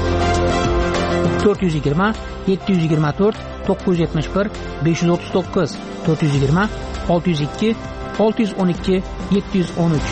420 724 971 539 420 602 612 713.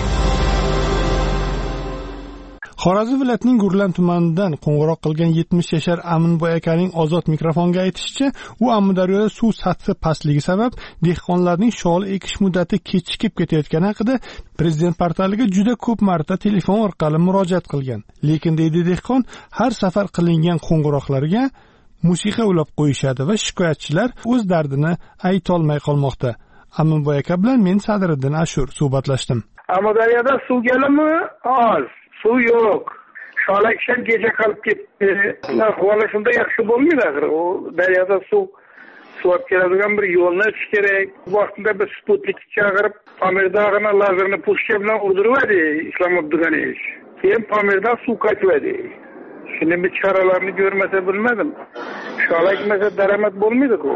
Xorazm viloyatining Gurlan tumanidan qo'ng'iroq qilgan 70 yashar Aminboy akaning ozod mikrofonga aytishicha, u Amudaryoda suv sathi pastligi sabab dehqonlarning shol ekish muddati kechikib ketayotgani haqida prezident portaliga juda ko'p marta telefon orqali murojaat qilgan. Lekin deydi dehqon, har safar qilingan qo'ng'iroqlarga musiqa ulab qo'yishadi va shikoyatchilar o'z dardini aytolmay qolmoqda. Aminboy aka bilan men Sadriddin Ashur suhbatlashdim. Amudaryoda suv kelimi oz. Suv yo'q. Shola kishan kecha qolib ketdi. Ahvoli shunday yaxshi bo'lmaydi axir. U daryoda suv olib keladigan bir yo'lni achish kerak. Vaqtida bir sputnik chaqirib, Pamirdag'ini lazerni pushka bilan urdiradi, ishlamab turgan ish. Keyin Pamirdan suv qaytadi. Shuni bir choralarni ko'rmasa bilmadim. Shola ekmasa daromad bo'lmaydi-ku.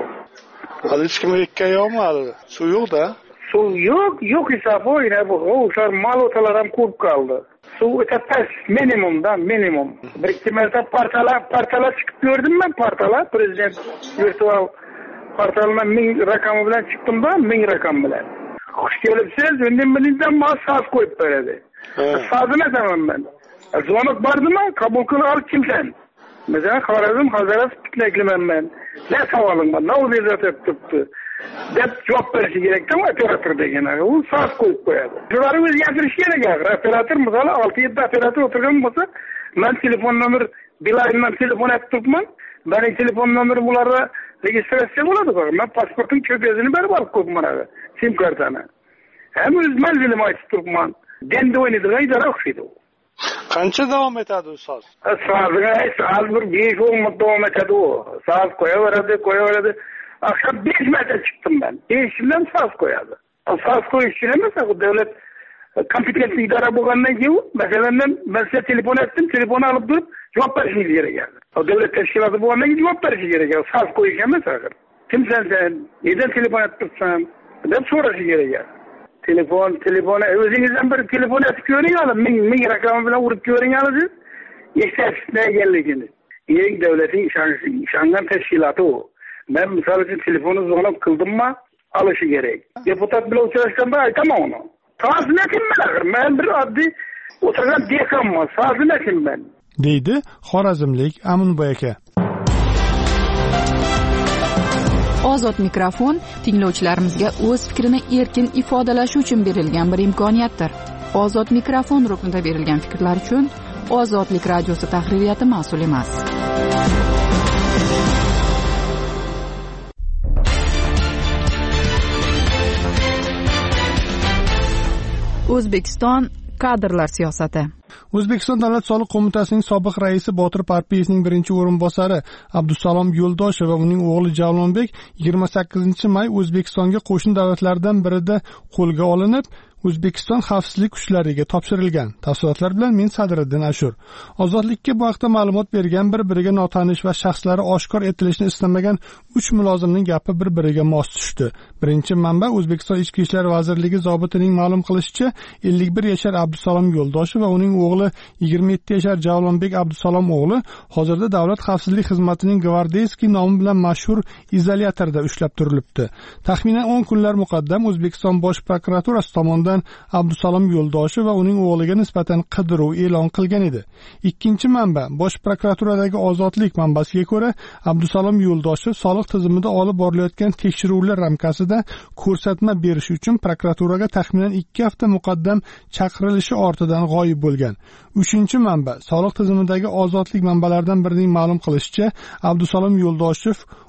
Hech kim ekkayolmadi. Suv yo'q-da. Suv yo'q hisob o'yna bu. O'sha malotalar ham ko'p qoldi. Suv o'tapas minimum. Bir-ikki marta portallar chiqib ko'rdim men, portallar prezident virtual portaldan 1000 raqami bilan chiqdim-da, 1000 raqam bilan. Xush kelibsiz, endi mendan mas soat qo'yib beradi. Soatini aytaman men. Zvonok bordimi? Qabul qilib olib kimsan? Mesela Xorazm Hazrat bitlaklaman men. Ne savolim bor? Ne o'zingizga turibdi? deb javob berishi kerakda operator degan. U soat qo'yib qo'yadi. Shularni o'zgartirish kerak. Operator misol 6-7 operator o'tirgan bo'lsa, men telefon nomer Beeline telefon aytib turibman. Mening telefon nomeri bularda registratsiya bo'ladi. Men pasportning kopiyasini berib olib qo'yibman. SIM kartani. Ham o'z manzilim aytib turibman. Denda o'ynaydigan idora o'xshaydi. Qancha davom etadi u soat? Soat bir 5-10 minut davom etadi u. Soat qo'yaveradi. Akşam 5 metre çıktım ben. 5'inden saz koyadı. Saz koyuş için mesela devlet kompetentli idare bulgandan gibi mesela ben size telefon ettim. Telefonu alıp durup cevap verişiniz gerekiyor. O devlet teşkilatı bulgandan gibi cevap verişi gerekiyor. Saz koyuş mesela. Kimsen sen? Neden telefon ettirsen? Hep sonrası gerekiyor. Telefona özünüzden bir telefon etip görüyorlar. Min rakamı falan vurup görüyorlar. İşte ne geldiğini. İyi devletin işangan teşkilatı o. Ben misal için telefonu zorlanıp kıldım mı alışı gerek. Deputat bile uçuruştan aytamam onu. Sağsın etim ben. Ben bir adli oturgan dekan mı? Sağsın etim ben. Deydi Xorazmlik Aminboy aka. Ozod mikrofon tinglovchilarimizga o'z fikrini erkin ifodalashi uchun berilgan bir imkoniyatdir. Ozod mikrofon ruknida berilgan fikrlar uchun Ozodlik radiosi tahririyati mas'ul emas. O'zbekiston kadrlar siyosati. O'zbekiston Davlat soliq qo'mitasining sobiq raisi Botir Parpiyevning birinchi o'rinbosari Abdusalom Yo'ldoshev va uning o'g'li Javlonbek 28-may O'zbekistonga qo'shni davlatlardan birida qo'lga olinib, O'zbekiston xavfsizlik kuchlariga topshirilgan. Tafsilotlar bilan men Sadriddin Ashur. Ozodlikka bu haqda ma'lumot bergan bir-biriga notanish va shaxslari oshkor etilishini istamagan 3 mulozimning gapi bir-biriga mos tushdi. Birinchi manba O'zbekiston Ichki ishlar vazirligi zobitining ma'lum qilishicha, 51 yashar Abdusalom Yo'ldoshev va uning o'g'li 27 yashar Javlonbek Abdusalom o'g'li hozirda Davlat xavfsizlik xizmatining Gvardeyskiy nomi bilan mashhur izolyatorda ushlab turilibdi. Taxminan 10 kunlar muqaddam O'zbekiston Bosh prokuraturasi tomonidan Abdusalom Yo'ldoshev va uning o'g'liga nisbatan qidiruv e'lon qilgan edi. Ikkinchi manba Bosh prokuraturadagi Ozodlik manbasiga ko'ra, Abdusalom Yo'ldoshev soliq tizimida olib borilayotgan tekshiruvlar ramkasida ko'rsatma berish uchun prokuraturaga taxminan 2 hafta muqaddam chaqirilishi ortidan g'oyib bo'lgan. Uchinchi manba soliq tizimidagi Ozodlik manbalaridan birining ma'lum qilishicha, Abdusalom Yo'ldoshev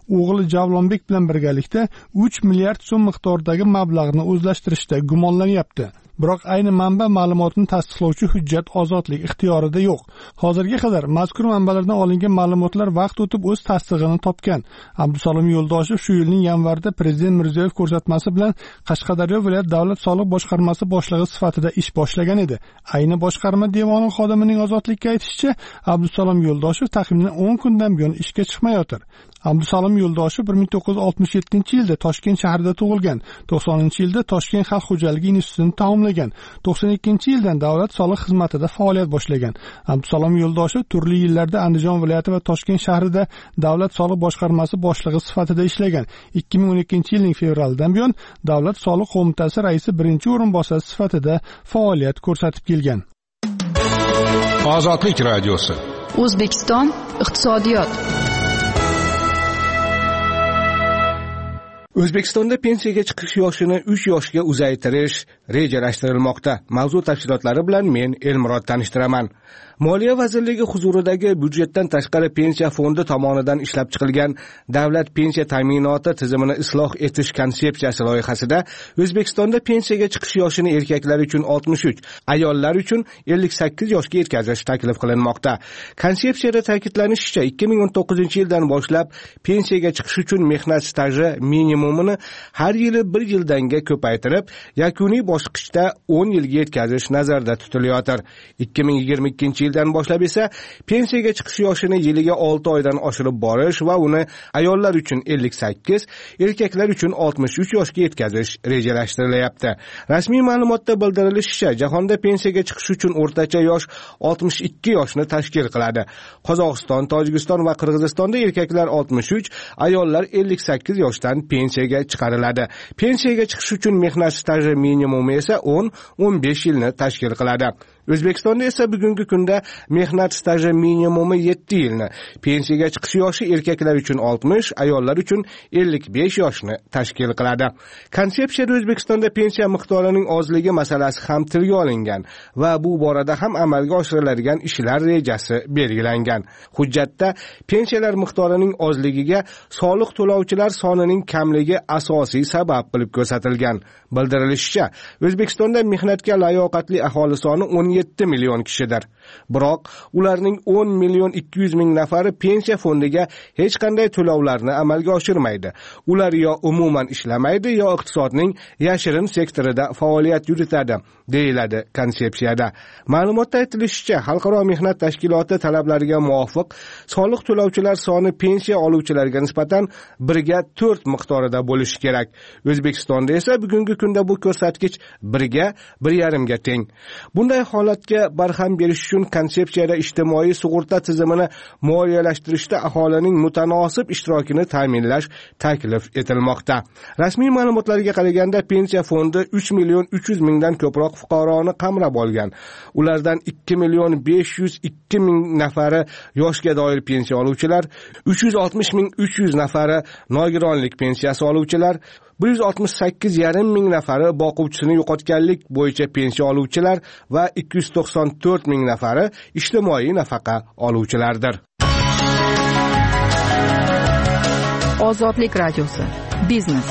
o'g'li Javlonbek bilan birgalikda 3 milliard so'm miqdoridagi mablag'ni o'zlashtirishda gumonlanyapti. Biroq ayni manba ma'lumotni tasdiqlovchi hujjat Ozodlik ixtiyorida yo'q. Hozirga qadar mazkur manbalardan olingan ma'lumotlar vaqt o'tib o'z tasdig'ini topgan. Abdusalom Yo'ldoshev shu yilning yanvarida Prezident Mirziyoyev ko'rsatmasi bilan Qashqadaryo viloyat davlat soliq boshqarmasi boshlig'i sifatida ish boshlagan edi. Ayni boshqarma devoni xodimining Ozodlikka aytishicha, Abdusalom Yo'ldoshev taxminan 10 kundan buyon ishga chiqmayotir. Abdusalom Yo'ldoshev 1967-yilda Toshkent shahrida tug'ilgan. 90-yilda Toshkent xalq xo'jaligi institutini tamomlagan. 92-yildan davlat soliq xizmatida faoliyat boshlagan. Abdusalom Yo'ldoshev turli yillarda Andijon viloyati va Toshkent shahrida davlat soliq boshqarmasi boshlig'i sifatida ishlagan. 2012-yilning fevralidan buyon davlat soliq qo'mitasi raisi birinchi o'rinbosari sifatida faoliyat ko'rsatib kelgan. Ozodlik radiosi. O'zbekiston iqtisodiyot. O'zbekistonda pensiyaga chiqish yoshini 3 yoshga uzaytirish rejalashtirilmoqda. Mavzu tafsilotlari bilan men Elmurod tanishtiraman. Moliya vazirligi huzuridagi byudjetdan tashqari pensiya fondi tomonidan ishlab chiqilgan davlat pensiya ta'minoti tizimini isloh etish konsepsiyasi loyihasida O'zbekistonda pensiyaga chiqish yoshini erkaklar uchun 63, ayollar uchun 58 yoshga yetkazish taklif qilinmoqda. Konsepsiyada ta'kidlanishicha, 2019-yildan boshlab pensiyaga chiqish uchun mehnat staji minimumini har yili 1 yildanga ko'paytirib, yakuniy bosqichda 10 yilga yetkazish nazarda tutilayotir. 2022-yildan boshlab esa pensiyaga chiqish yoshini yiliga 6 oydan oshirib borish va uni ayollar uchun 58, erkaklar uchun 63 yoshga yetkazish rejalashtirilyapti. Rasmiy ma'lumotda bildirilishicha, jahonda pensiyaga chiqish uchun o'rtacha yosh 62 yoshni tashkil qiladi. Qozog'iston, Tojikiston va Qirg'izistonda erkaklar 63, ayollar 58 yoshdan pensiyaga chiqariladi. Pensiyaga chiqish uchun mehnat staji minimumi esa 10-15 yilni tashkil qiladi. O'zbekistonda esa bugungi kunda mehnat staji minimumi 7 yilni, pensiyaga chiqish yoshi erkaklar uchun 60, ayollar uchun 55 yoshni tashkil qiladi. Konsepsiyada O'zbekistonda pensiya miqdorining ozligi masalasi ham tilga olingan va bu borada ham amalga oshiriladigan ishlar rejasi belgilangan. Hujjatda pensiyalar miqdorining ozligiga soliq to'lovchilar sonining kamligi asosiy sabab qilib ko'rsatilgan. Bildirilishicha, O'zbekistonda mehnatga layoqatli aholi soni 17 million kishidir. Biroq ularning 10 million 200 ming nafari pensiya fondiga hech qanday to'lovlarni amalga oshirmaydi. Ular yo umuman ishlamaydi, yo iqtisodning yashirin sektorida faoliyat yuritadi, deyiladi konsepsiyada. Ma'lumotda aytilishicha, Xalqaro mehnat tashkiloti talablariga muvofiq soliq to'lovchilar soni pensiya oluvchilarga nisbatan 1 ga 4 miqdorida bo'lishi kerak. O'zbekistonda esa bugungi kunda bu ko'rsatkich 1 ga 1,5 ga teng. Bunday holatga barham berish uchun konsepsiyada ijtimoiy sug'urta tizimini moliyalashtirishda aholining mutanosib ishtirokini ta'minlash taklif etilmoqda. Rasmiy ma'lumotlarga qaraganda pensiya fondi 3 million 300 mingdan ko'proq fuqaroni qamrab olgan. Ulardan 2 million 502 ming nafari yoshga doir pensiya oluvchilar, 360 ming 300 nafari nogironlik pensiyasi oluvchilar, 168,5 ming nafari boquvchisini yo'qotganlik bo'yicha pensiya oluvchilar va 294 ming nafari ijtimoiy nafaqa oluvchilardir. Ozodlik radiosi. Biznes.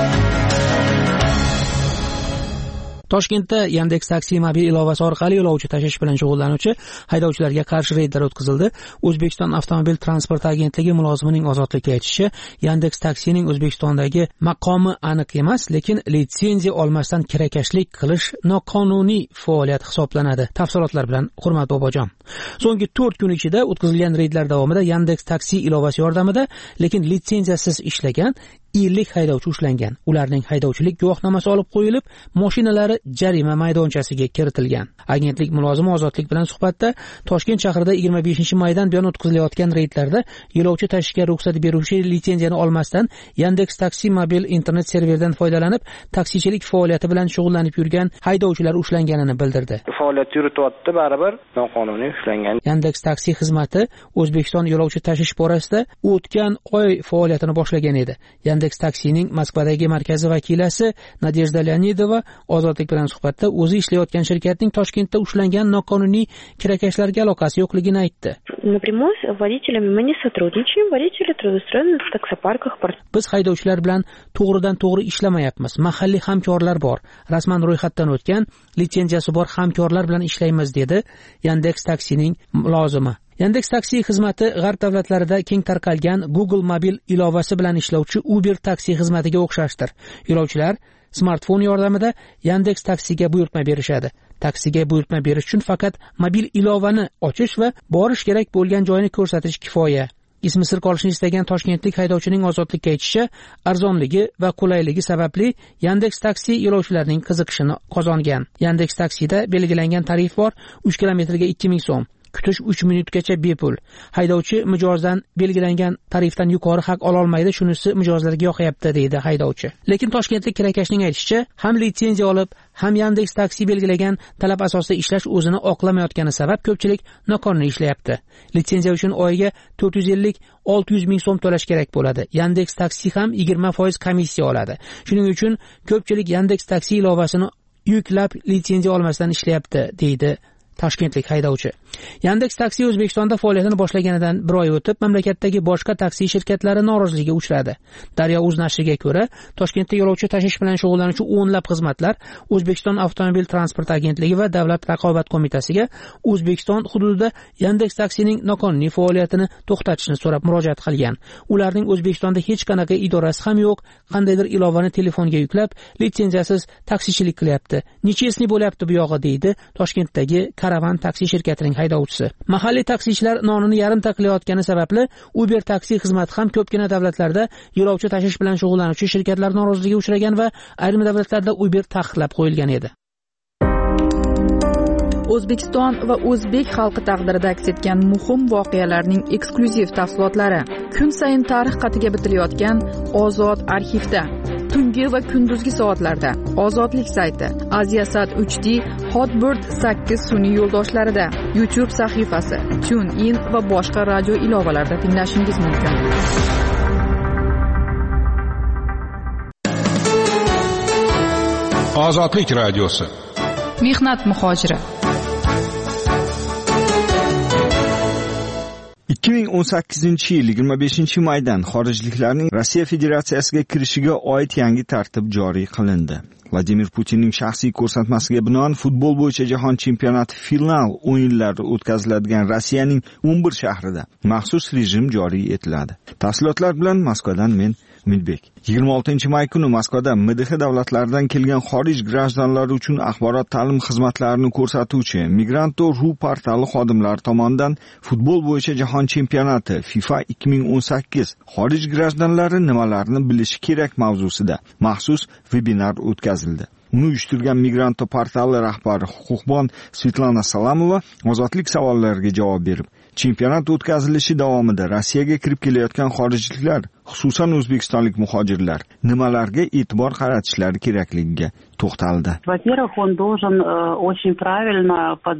Toshkentda Yandex Taksi mobil ilovasi orqali yo'lovchi tashish bilan shug'ullanuvchi haydovchilarga qarshi reydlar o'tkazildi. O'zbekiston avtomobil transporti agentligi mulozimining Ozodlikka aytishicha, Yandex Taksining O'zbekistondagi maqomi aniq emas, lekin litsenziya olmasdan kirakashlik qilish noqonuniy faoliyat hisoblanadi. Tafsilotlar bilan Hurmat Bobojon. So'nggi 4 kun ichida o'tkazilgan reydlar davomida Yandex Taksi ilovasi yordamida, lekin litsenziyasiz ishlagan 50 haydovchi ushlangan. Ularning haydovchilik guvohnomasi olib qo'yilib, mashinalari jarima maydonchasiga kiritilgan. Agentlik mulozimi Ozodlik bilan suhbatda Toshkent shahrida 25-maydan buyon o'tkazilayotgan reydlarda yo'lovchi tashishga ruxsat beruvchi litsenziyani olmasdan Yandex Taksi mobil internet serveridan foydalanib, taksichilik faoliyati bilan shug'ullanib yurgan haydovchilar ushlanganini bildirdi. Faoliyat yurityapti, baribir noqonuniy ushlangan. Yandex Taksi xizmati O'zbekiston yo'lovchi tashish borasida o'tgan oy faoliyatini boshlagan edi. Yandex Yandex Taksining Moskvadagi markazi vakilasi Nadejda Leonidova Ozodlik bilan suhbatda o'zi ishlayotgan shirkatning Toshkentda ushlangan noqonuniy kirakashlarga aloqasi yo'qligini aytdi. Напрямую с водителями мы не сотрудничаем. Водители трудоустроены в таксопарках. Biz haydovchilar bilan to'g'ridan-to'g'ri ishlamayapmiz. Mahalliy hamkorlar bor. Rasman ro'yxatdan o'tgan, litsenziyasi bor hamkorlar bilan ishlaymiz, dedi Yandex Taksining mulozimi. Yandex Taksi xizmati g'arb davlatlarida keng tarqalgan Google mobil ilovasi bilan ishlovchi Uber taksi xizmatiga o'xshashdir. Yo'lovchilar smartfon yordamida Yandex Taksiga buyurtma berishadi. Taksiga buyurtma berish uchun faqat mobil ilovani ochish va borish kerak bo'lgan joyni ko'rsatish kifoya. Ismi sir qolishni istagan toshkentlik haydovchining ozodlikka aytishicha, arzonligi va qulayligi sababli Yandex Taksi yo'lovchilarning qiziqishini qozongan. Yandex Taksida belgilangan tarif bor, 3 kilometrga 2000 so'm. Kutish 3 minutgacha bepul. Haydovchi mijozdan belgilangan tarifdan yuqori haq ola olmaydi, shunisi mijozlarga yoqayapti, deydi haydovchi. Lekin toshkentlik kirakashning aytishicha, ham litsenziya olib, ham Yandex Taksi belgilagan talab asosida ishlash o'zini oqlamayotgani sabab ko'pchilik noqonuniy ishlayapti. Litsenziya uchun oyiga 450-600 ming so'm to'lash kerak bo'ladi. Yandex Taksi ham 20% komissiya oladi. Shuning uchun ko'pchilik Yandex Taksi ilovasini yuklab litsenziya olmasdan ishlayapti, deydi toshkentlik haydovchi. Yandex Taksi O'zbekistonda faoliyatini boshlaganidan 1 oy o'tib, mamlakatdagi boshqa taksi shirkatlari noroziligiga uchradi. Daryo.uz nashriga ko'ra, Toshkentda yo'lovchi tashish bilan shug'ullanuvchi o'nlab xizmatlar O'zbekiston avtomobil transport agentligi va Davlat raqobat qo'mitasiga O'zbekiston hududida Yandex Taksining noqonuniy faoliyatini to'xtatishni so'rab murojaat qilgan. Ularning O'zbekistonda hech qanaqa idorasi ham yo'q, qandaydir ilovani telefonga yuklab, litsenziyasiz taksichilik qilyapti. Nechesini bo'lyapti bu yog'i, deydi Toshkentdagi Karavan taksi shirkatining haydovchisi. Mahalliy taksichilar nonini yarimta qilayotgani sababli Uber taksi xizmati ham ko'pgina davlatlarda yo'lovchi tashish bilan shug'ullanuvchi shirkatlar noroziligiga uchragan va ayrim davlatlarda Uber taqiqlab qo'yilgan edi. O'zbekiston va o'zbek xalqi taqdirida aks etgan muhim voqealarning eksklyuziv tafsilotlari kun sayin tarix qatiga bitilayotgan Ozod arxivda. Tungi va kunduzgi soatlarda Ozodlik sayti, Aziasat HD, Hotbird 8 sun'iy yo'ldoshlarida, YouTube sahifasi, TuneIn va boshqa radio ilovalarida tinglashingiz mumkin. Ozodlik radiosi. Mehnat muhojiri. 2018-yil 25-maydan xorijliklarning Rossiya Federatsiyasiga kirishiga oid yangi tartib joriy qilindi. Vladimir Putinning shaxsiy ko'rsatmasiga binoan futbol bo'yicha jahon chempionati final o'yinlari o'tkaziladigan Rossiyaning 11 shahrida maxsus rejim joriy etiladi. Tafsilotlar bilan Moskvadan men Umidbek. 26-may kuni Moskvada MDH davlatlaridan kelgan xorij grajdanlari uchun axborot ta'lim xizmatlarini ko'rsatuvchi Migrant.ru portali xodimlari tomonidan futbol bo'yicha jahon chempionati FIFA 2018 xorij grajdanlari nimalarni bilishi kerak mavzusida maxsus vebinar o'tkazildi. Uni uyushtirgan Migrant portali rahbari huquqbon Svetlana Salamova ozodlik savollariga javob berib, chempionat o'tkazilishi davomida Rossiyaga kirib kelayotgan xorijliklar, xususan o'zbekistonlik muhojirlar, nimalarga e'tibor qaratishlari kerakligiga to'xtaldi. Во-первых, он должен очень правильно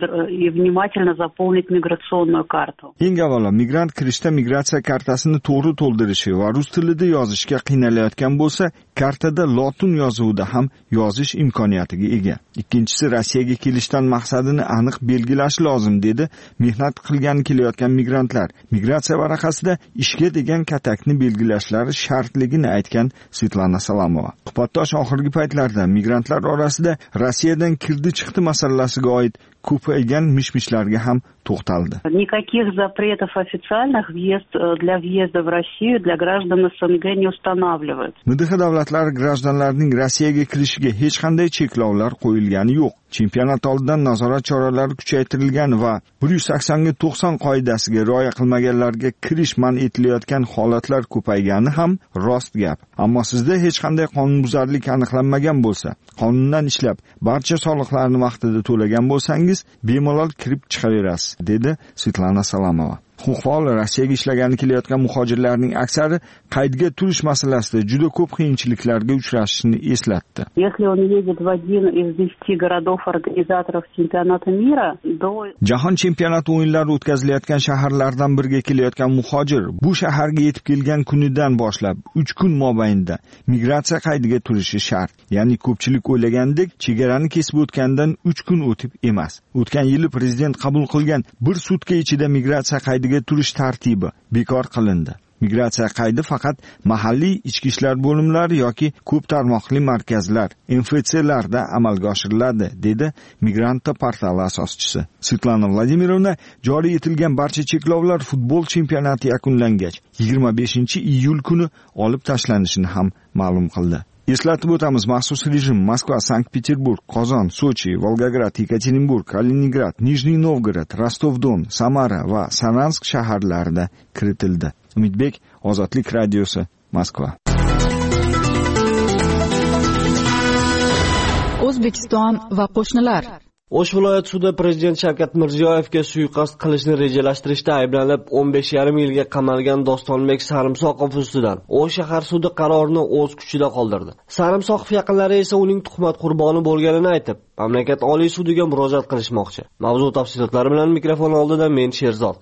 и внимательно заполнить миграционную карту. Eng avvalo, migrant kirishda migratsiya kartasini to'g'ri to'ldirishi va rus tilida yozishga qiynalayotgan bo'lsa, kartada lotin yozuvida ham yozish imkoniyatiga ega. Ikkinchisi, Rossiyaga kelishdan maqsadini aniq belgilash lozim, dedi mehnat qilgani kelayotgan migrantlar. Migratsiya varaqasida ishga degan katakni belgilashlari shartligini aytgan Svetlana Salamova. Suhbatdosh oxirgi paytlarda migrantlar orasida Rossiyadan kirdi-chiqdi masalasiga oid ko'paygan mishmishlarga ham to'xtaldi. Никаких запретов официальных для въезда в Россию для граждан СНГ не устанавливают. MDH davlatlari grajdanlarining Rossiyaga kirishiga hech qanday cheklovlar qo'yilgani yo'q. Chempionat oldidan nazorat choralari kuchaytirilgan va 180 ga 90 qoidasiga rioya qilmaganlarga kirish man etilayotgan holatlar ko'paygani ham rost gap. Ammo sizda hech qanday qonunbuzarlik aniqlanmagan bo'lsa, qonundan ishlab, barcha soliqlarni vaqtida to'lagan bo'lsangiz, bemalol kirib chiqaverasiz, dedi Svetlana Salamova. Huquq faol Rossiyaga ishlagani kelayotgan muhojirlarning aksari qaydga turish masalasida juda ko'p qiyinchiliklarga uchrashishini eslatdi. Если он едет в один из 10 городов-организаторов чемпионата мира, Jahon chempionati o'yinlari o'tkazilayotgan shaharlardan biriga kelayotgan muhojir bu shaharga yetib kelgan kunidan boshlab 3 kun mobaynida migratsiya qaydiga turishi shart. Ya'ni ko'pchilik o'ylagandek chegarani kesib o'tgandan 3 kun o'tib emas. O'tgan yili prezident qabul qilgan bir sutka ichida migratsiya qaydiga turish tartibi bekor qilindi. Migratsiya qaydi faqat mahalliy ichki ishlar bo'limlari yoki ko'p tarmoqli markazlar, MFClarda amalga oshiriladi, dedi Migranta portali asoschisi. Svetlana Vladimirovna joriy etilgan barcha cheklovlar futbol chempionati yakunlangach 25-iyul kuni olib tashlanishini ham ma'lum qildi. Eslatib o'tamiz, maxsus rejim Moskva, Sankt-Peterburg, Qozon, Sochi, Volgograd, Yekaterinburg, Kaliningrad, Nijniy Novgorod, Rostov-Don, Samara va Saransk shaharlarida kiritildi. Umidbek, Ozodlik radiosi, Moskva. O'zbekiston va qo'shnilar. O'sh viloyat sudi prezident Shavkat Mirziyoyevga suiqasd qilishni rejalashtirishda ayblanib 15,5 yilga qamalgan Dostonbek Sarimsoqov ustidan O'sh shahar sudi qarorini o'z kuchida qoldirdi. Sarimsoqov yaqinlari esa uning tuhmat qurboni bo'lganini aytib, mamlakat Oliy sudiga murojaat qilishmoqchi. Mavzu tafsilotlari bilan mikrofon oldida men Sherzod.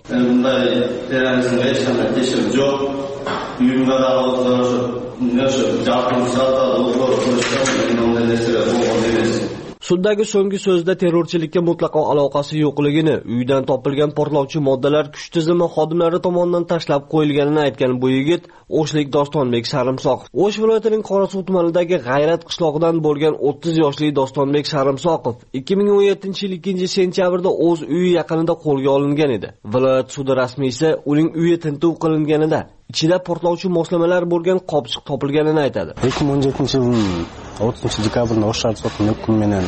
Suddagi so'nggi so'zda terrorchilikka mutlaqo aloqasi yo'qligini, uydan topilgan portlovchi moddalar kuch tizimi xodimlari tomonidan tashlab qo'yilganini aytgan bu yigit O'shlik Dostonbek Sarimsoqov. O'sh viloyatining Qorasuv tumanidagi G'ayrat qishlog'idan bo'lgan 30 yoshli Dostonbek Sarimsoqov 2017-yil 2-sentyabrda o'z uyi yaqinida qo'lga olingan edi. Viloyat sudi rasmiysi uning uyi tintuv qilinganida ichida portlovchi moslamalar bo'lgan qopchiq topilganini aytadi. 2017-yil 30-dekabrda O'sh shahar sudi hukmidan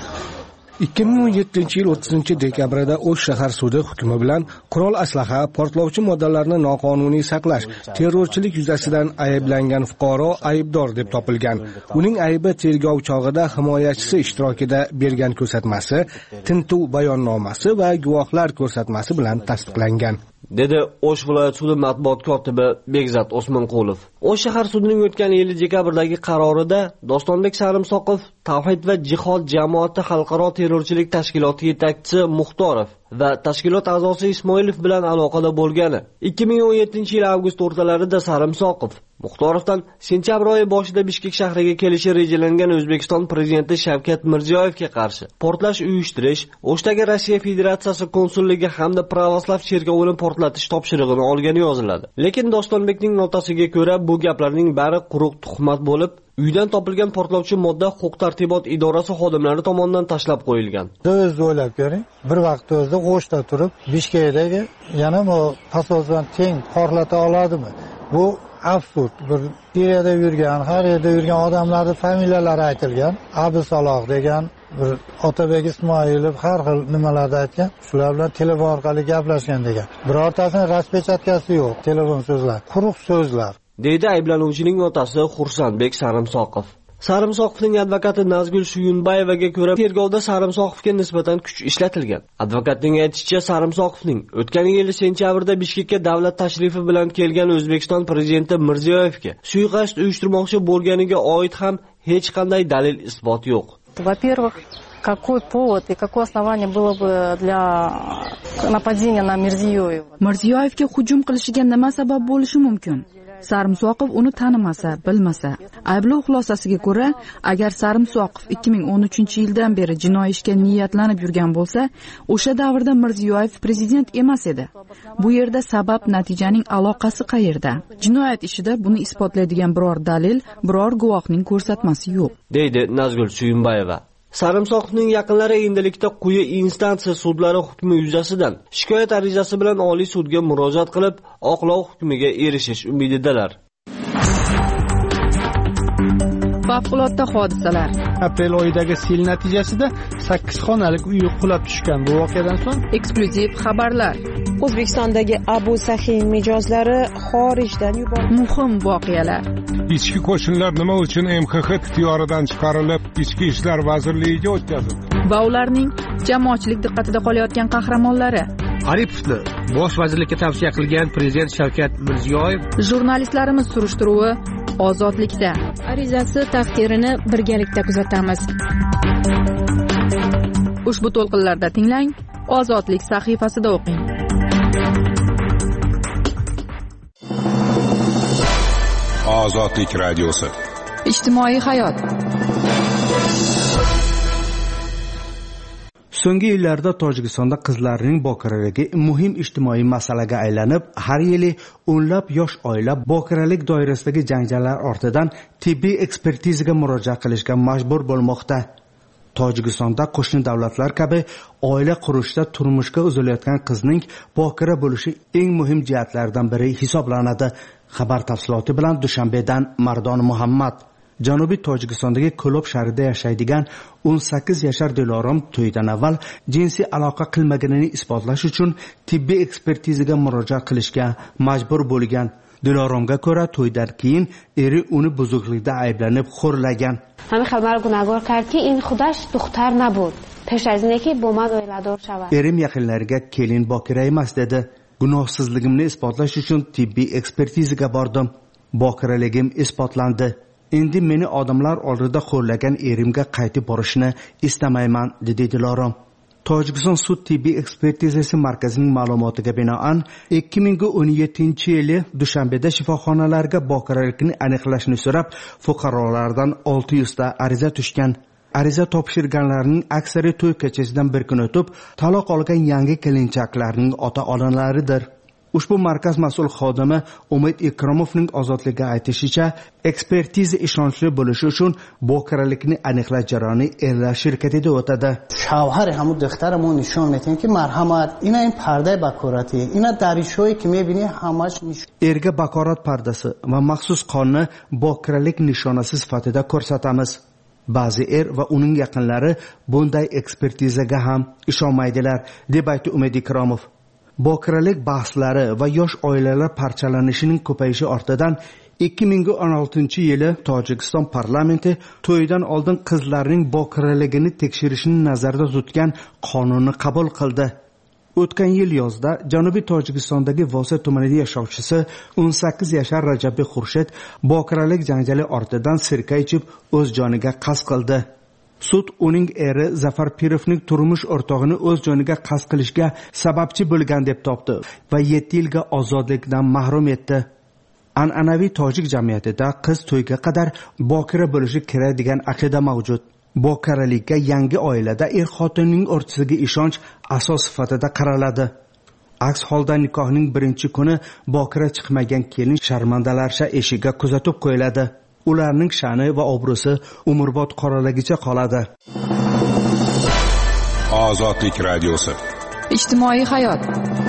2017-yil 30-dekabrda O'sh shahar sudi hukmi bilan qurol aslaha, portlovchi moddalarni noqonuniy saqlash, terrorchilik yuzasidan ayblangan fuqaro aybdor deb topilgan. Uning aybi tergov chog'ida himoyachisi ishtirokida bergan ko'rsatmasi, tintuv bayonnomasi va guvohlar ko'rsatmasi bilan tasdiqlangan, dedi O'sh viloyat sudi matbuot kotibi Bekzat Osmonqulov. O'sh shahar sudining o'tgan yil dekabrdagi qarorida Dostonbek Sarimsoqov Tavhid va jihod jamoati xalqaro terrorchilik tashkiloti yetakchisi Muxtorov va tashkilot a'zosi Ismoilov bilan aloqada bo'lgani. 2017-yil avgust o'rtalarida Sarimsoqov Muxtorovdan sentyabr oyi boshida Bishkek shahriga kelishi rejalangan O'zbekiston prezidenti Shavkat Mirziyoyevga qarshi portlash uyushtirish, O'shdagi Rossiya Federatsiyasi konsulligi hamda Pravoslav cherkovini portlatish topshirig'ini olgani yoziladi. Lekin Dostonbekning notasiga ko'ra bu gaplarning bari quruq tuhmat bo'lib, uydan topilgan portlovchi modda huquq-tartibot idorasi xodimlari tomonidan tashlab qo'yilgan. O'zingiz o'ylab ko'ring, bir vaqt o'zida O'shda turib, Bishkekdagi yana bu tasodifan teng portlata oladimi? Bu absurd. Bir Suriyada yurgan, har yerda yurgan odamlarning familiyalari aytilgan. Abdusaloh degan, bir Otabek Ismoilov har xil nimalarni aytgan. Shular bilan telefon orqali gaplashgan degan. Birortasining raspechatkasi yo'q, telefon so'zlar, quruq so'zlar, deydi ayblanuvchining otasi Xursandbek Sarimsoqov. Sarimsoqovning advokati Nazgul Suyunbayevaga ko'ra, tergovda Sarimsoqovga nisbatan kuch ishlatilgan. Advokatning aytishicha, Sarimsoqovning o'tgan yil sentyabrda Bishkekka davlat tashrifi bilan kelgan O'zbekiston prezidenti Mirziyoyevga suiqasd uyushtirmoqchi bo'lganiga oid ham hech qanday dalil isbot yo'q. Во-первых, какой повод и какое основание было бы для нападения на Mirziyoyev? Mirziyoyevga hujum qilishiga nima sabab bo'lishi mumkin? Sarimsoqov uni tanimasa, bilmasa. Ayblov xulosasiga ko'ra, agar Sarimsoqov 2013-yildan beri jinoiy ishga niyatlanib yurgan bo'lsa, o'sha davrda Mirziyoyev prezident emas edi. Bu yerda sabab natijaning aloqasi qayerda? Jinoyat ishida buni isbotlaydigan biror dalil, biror guvohning ko'rsatmasi yo'q, deydi Nazgul Suyunbayeva. Sarimsoqovning yaqinlari endilikda quyi instansiya sudlari hukmi yuzasidan shikoyat arizasi bilan Oliy sudga murojaat qilib, oqlov hukmiga erishish umididalar. Favqulodda hodisalar. Aprel oyidagi sel natijasida 8 xonalik uy qulab tushgan. Bu voqeadan so'ng eksklyuziv xabarlar. O'zbekistondagi Abu Sahiy mijozlari xorijdan yuborildi. Muhim voqealar. Ichki qo'shinlar nima uchun MXX ixtiyoridan chiqarilib, Ichki ishlar vazirligiga o'tkazildi? Va ularning jamoatchilik diqqatida qolayotgan qahramonlari. Aripovni bosh vazirlikka tavsiya qilgan prezident Shavkat Mirziyoyev. Jurnalistlarimiz surishtiruvi ozodlikda. Arizasi taqdirini birgalikda kuzatamiz. Ushbu to'lqinlarda tinglang, Ozodlik sahifasida o'qing. Ozodlik radiosi. Ijtimoiy hayot. So'nggi yillarda Tojikistonda qizlarning bokiraligi muhim ijtimoiy masalaga aylanib, har yili o'nlab yosh oila bokiralik doirasidagi janjallar ortidan tibbiy ekspertizaga murojaat qilishga majbur bo'lmoqda. Tojikistonda qo'shni davlatlar kabi oila qurishda turmushga uzilayotgan qizning bokira bo'lishi eng muhim jihatlardan biri hisoblanadi. Xabar tafsiloti bilan Dushanbedan Mardon Muhammad. Janubiy Tojikistondagi Ko'lob shahrida yashaydigan 18 yashar Dilorom to'ydan avval jinsiy aloqa qilmaganini isbotlash uchun tibbiy ekspertizaga murojaat qilishga majbur bo'lgan. Diloromga ko'ra to'ydan keyin eri uni buzuqlikda ayblanib xo'rlagan. همین خبر گناهگار کرد که این خودش دختر نبود. پیش از اینکه با من اویلادور شود. Erim yaqinlariga kelin bokira emas dedi. Gunohsizligimni isbotlash uchun tibbiy ekspertizaga bordim. Bokiraligim isbotlandi. Endi meni odamlar oldida xo'rlagan erimga qaytib borishni istamayman, dedi Dilorom. Tojikiston sud tibbiy ekspertizasi markazining ma'lumotiga binoan 2017-yili Dushanbeda shifoxonalarga bokiralikni aniqlashni so'rab fuqarolardan 600 ta ariza tushgan. Ariza topshirganlarning aksari to'y kechasidan bir kun o'tib taloq olgan yangi kelinchaklarning ota-onalaridir. Ushbu markaz mas'ul xodimi Umid Ikromovning ozodlikka aytishicha, ekspertiza ishonchli bo'lishi uchun bokiralikni aniqlash jarayoni erlar shirkatida o'tadi. شوهر همون دخترمون نشون میدیم که مرحمت اینا این پرده بکاراتیه اینا دریشویی که میبینی همش نشون erga bakorat pardasi va maxsus qonni bokiralik nishonasi sifatida ko'rsatamiz. Ba'zi er va uning yaqinlari bunday ekspertizaga ham ishonmaydilar, deb aytdi Umid Ikromov. Bokiralik bahslari va yosh oilalar parchalanishining ko'payishi ortidan 2016-yili Tojikiston parlamenti to'ydan oldin qizlarning bokiraligini tekshirishni nazarda tutgan qonunni qabul qildi. O'tgan yil yozda Janubiy Tojikistondagi Vosa tumanida yashovchisi 18 yashar Rajabek Xurshid bokiralik janjali ortidan sirka ichib o'z joniga qasd qildi. Sud uning eri Zafar Pirovning turmush o'rtog'ini o'z joniga qasd qilishga sababchi bo'lgan deb topdi va 7 yilga ozodlikdan mahrum etdi. An'anaviy tojik jamiyatida qiz to'yga qadar bokira bo'lishi kerak degan aqida mavjud. Bokiralikka yangi oilada er xotinning o'rtasidagi ishonch asos sifatida qaraladi. Aks holda nikohning birinchi kuni bokira chiqmagan kelin sharmandalarcha eshigiga kuzatib qo'yiladi. Ularning sha'ni va obro'si umrbod qoralagicha qoladi. Ozodlik radiosi. Ijtimoiy hayot.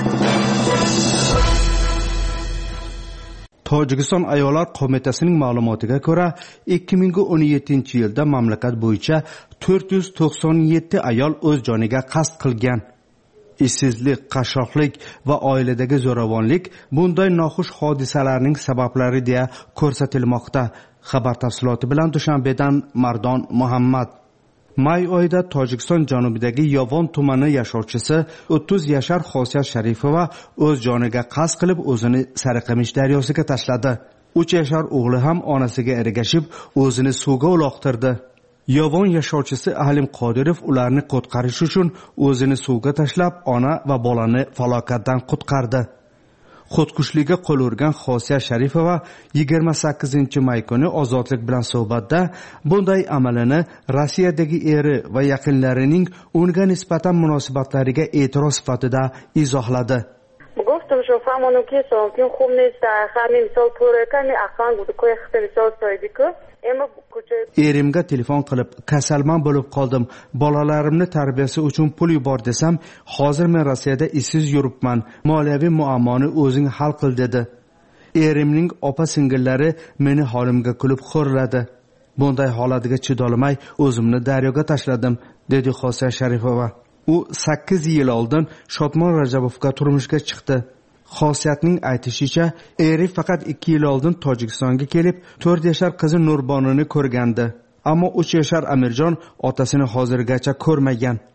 Tojikiston ayollar qo'mitasining ma'lumotiga ko'ra 2017-yilda mamlakat bo'yicha 497 ayol o'z joniga qasd qilgan. Ishsizlik, qashshoqlik va oiladagi zo'ravonlik bunday noxush hodisalarning sabablari deya ko'rsatilmoqda. Xabar tafsiloti bilan Dushanbedan Mardon Muhammad. May oyida Tojikiston janubidagi Yovon tumani yashovchisi 30 yashar Xosiyat Sharifova o'z joniga qasd qilib o'zini Sariqamish daryosiga tashladi. 3 yashar o'g'li ham onasiga ergashib o'zini suvga uloqtirdi. Yovon yashovchisi Ahlim Qodirov ularni qutqarish uchun o'zini suvga tashlab, ona va bolani falokatdan qutqardi. Xudkushlikka qo'l urgan Xosiyat Sharifova 28-may kuni Ozodlik bilan suhbatda bunday amalini Rossiyadagi eri va yaqinlarining unga nisbatan munosabatlariga e'tiroz sifatida izohladi. گفتم شوفرمانو که سامکین خوب نیست همین مثال پوره کنی اقان بود که اختر مثال سایدی که erimga telefon qilib kasalman bo'lib qoldim, bolalarimni tarbiyasi uchun pul yubor desam, hozir men Rossiyada ishsiz yuribman, moliyaviy muammoni o'zing hal qil dedi. Erimning opa singillari meni holimga kulib xo'rladi. Bunday holatiga chidolmay o'zimni daryoga tashladim, dedi Xosiyat Sharifova. U 8 yil oldin Shodmon Rajabovga turmushga chiqdi. Xosiyatning aytishicha, eri faqat 2 yil oldin Tojikistonga kelib, 4 yashar qizi Nurbonini ko'rgandi. Ammo 3 yashar Amirjon otasini hozirgacha ko'rmagan.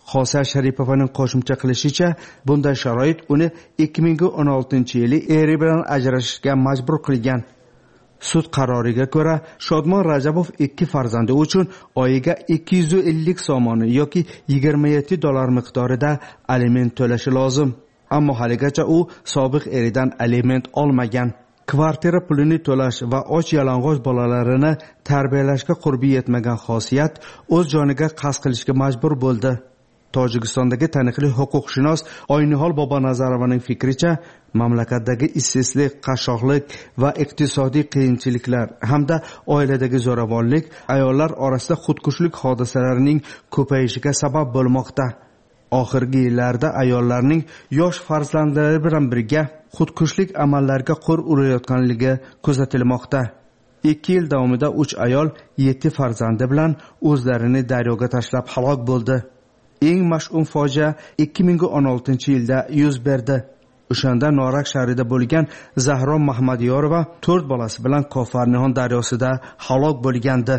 Xosar Sharipovaning qo'shimcha qilishicha, bunday sharoit uni 2016-yili eri bilan ajrashishga majbur qilgan. Sud qaroriga ko'ra, Shodmon Rajabov 2 farzandi uchun oyiga 250 somoni yoki $27 miqdorida aliment to'lashi lozim. Ammo haligacha u sobiq eridan aliment olmagan. Kvartira pulini to'lash va och yalang'och bolalarini tarbiyalashga qurbi yetmagan xosiyat o'z joniga qasd qilishga majbur bo'ldi. Tojikistondagi taniqli huquqshunos Oynihol Bobonazarovaning fikricha, mamlakatdagi ishsizlik, qashshoqlik va iqtisodiy qiyinchiliklar hamda oiladagi zo'ravonlik ayollar orasida xudkushlik hodisalarining ko'payishiga sabab bo'lmoqda. Oxirgi yillarda ayollarning yosh farzandlari bilan birga xudkushlik amallariga qo'l urayotganligi kuzatilmoqda. 2 yil davomida 3 ayol 7 farzandi bilan o'zlarini daryoga tashlab halok bo'ldi. Eng mash'um fojia 2016-yilda yuz berdi. O'shanda Norak shahrida bo'lgan Zahro Mahmadiyorova 4 bolasi bilan Kofarnihon daryosida halok bo'lgandi.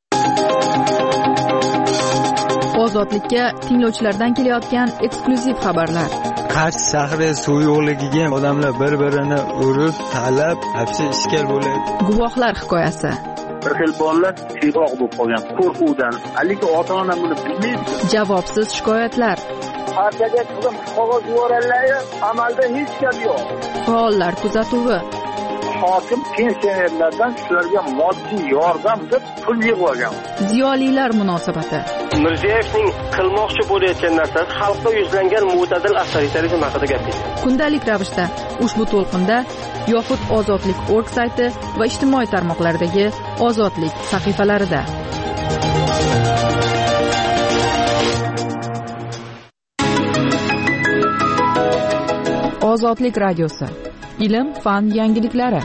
Ozodlikka tinglovchilardan kelayotgan eksklyuziv xabarlar. Qarsh shahri suv yo'qligiga odamlar bir-birini urib, talab, hapsi ishkal bo'ladi. Guvohlar hikoyasi. Bir xil bolalar siyg'oq bo'lib qolgan qo'rquvdan. Aliki ota-ona buni bilmaydi. Javobsiz shikoyatlar. Partiyaga qizim qog'oz yuborganlar, amalda hech gap yo'q. Faollar kuzatuvi. Hokim pensionerlardan shularga moddiy yordam deb pul yig'ib olgan. Ziyolilar munosabati. Mirziyoyevning qilmoqchi bo'layotgan narsasi xalqqa yuzlangan mo'tadil avtoritarizm haqida gapirdi. Kundalik ravishda ushbu to'lqinda yoxud ozodlik.org sayti va ijtimoiy tarmoqlardagi ozodlik sahifalarida. Ozodlik radiosi. Ilm, fan yangiliklari.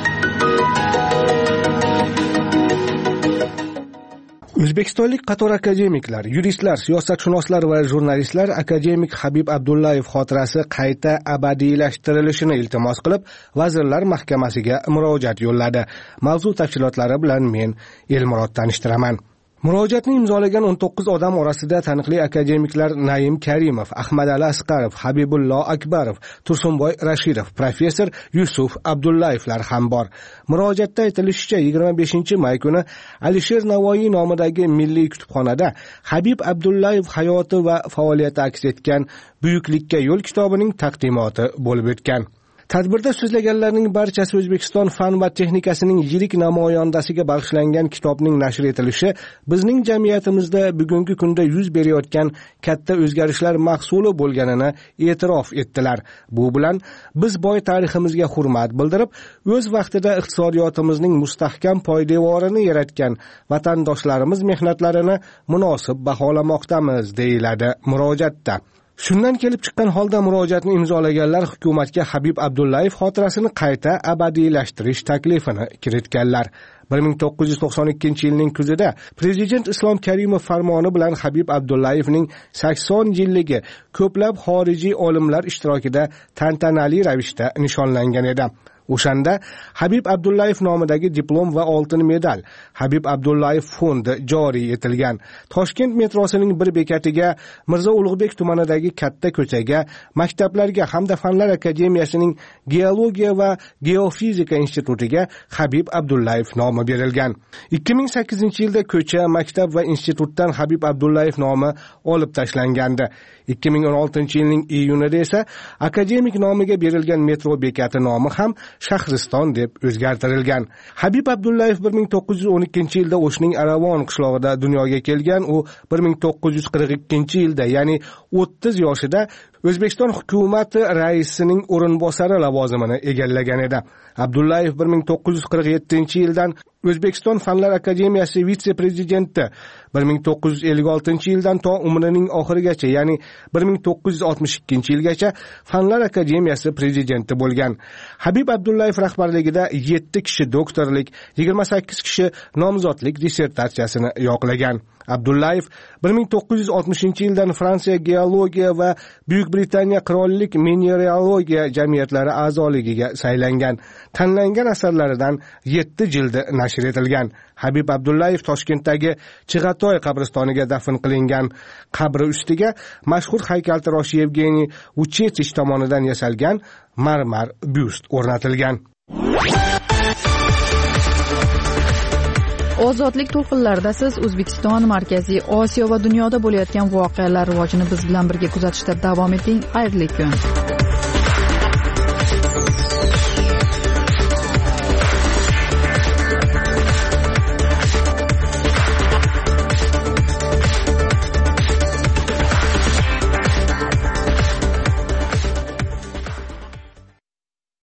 O'zbekistonlik qator akademiklar, yuristlar, siyosatshunoslar va jurnalistlar akademik Habib Abdullayev xotirasi qayta abadiylashtirilishiini iltimos qilib, Vazirlar Mahkamasiga murojaat yo'lladi. Mavzu tafsilotlari bilan men Elmurod tanishtiraman. Murojaatni imzolagan 19 odam orasida taniqli akademiklar Naim Karimov, Ahmadali Asqarov, Habibullo Akbarov, Tursunboy Rashidov, professor Yusuf Abdullayevlar ham bor. Murojaatda aytilishicha, 25-may kuni Alisher Navoiy nomidagi Milliy kutubxonada Habib Abdullayev hayoti va faoliyati aks etgan Buyuklikka yo'l kitobining taqdimoti bo'lib o'tgan. Tadbirda so'zlaganlarning barchasi O'zbekiston fan va texnikasining yirik namoyandasiga bag'ishlangan kitobning nashr etilishi bizning jamiyatimizda bugungi kunda yuz berayotgan katta o'zgarishlar mahsuli bo'lganini e'tirof etdilar. Bu bilan biz boy tariximizga hurmat bildirib, o'z vaqtida iqtisodiyotimizning mustahkam poydevorini yaratgan vatandoshlarimiz mehnatlarini munosib baholamoqdamiz, deyiladi murojaatda. Shundan kelib chiqqan holda murojaatni imzolaganlar hukumatga Habib Abdullayev xotirasini qayta abadiylashtirish taklifini kiritganlar. 1992-yilning kuzida Prezident Islom Karimov farmoni bilan Habib Abdullayevning 80 yilligi ko'plab xorijiy olimlar ishtirokida tantanali ravishda nishonlangan edi. O'shanda Habib Abdullayev nomidagi diplom va oltin medal Habib Abdullayev fondi joriy etilgan. Toshkent metrosining bir bekatiga, Mirzo Ulug'bek tumanidagi katta ko'chaga, maktablarga hamda Fanlar akademiyasining geologiya va geofizika institutiga Habib Abdullayev nomi berilgan. 2008-yilda ko'cha, maktab va institutdan Habib Abdullayev nomi olib tashlangandi. 2016-yilning iyunida esa akademik nomiga berilgan metro bekati nomi ham Shahriston deb o'zgartirilgan. Habib Abdullayev 1912-yilda O'shning Aravon qishlog'ida dunyoga kelgan. U 1942-yilda, ya'ni 30 yoshida O'zbekiston hukumati raisining o'rinbosari lavozimini egallagan edi. Abdullayev 1947-yildan O'zbekiston Fanlar akademiyasi vitse-prezidenti, 1956-yildan to umrining oxirigacha, ya'ni 1962-yilgacha Fanlar akademiyasi prezidenti bo'lgan. Habib Abdullayev rahbarligida 7 kishi doktorlik, 28 kishi nomzodlik dissertatsiyasini yoqlagan. Abdullayev 1960-yildan Fransiya geologiya va Buyuk Britaniya qirollik mineralogiya jamiyatlari a'zoligiga saylangan. Tanlangan asarlaridan 7 jildi nashr etilgan. Habib Abdullayev Toshkentdagi Chig'atoy qabristoniga dafn qilingan. Qabri ustiga mashhur haykaltarosh Yevgeniy Uchetich tomonidan yasalgan marmar byust o'rnatilgan. Ozodlik to'lqinlarida siz O'zbekiston, Markaziy Osiyo va dunyoda bo'layotgan voqealar rivojini biz bilan birga kuzatishda davom eting. Xayrli kun.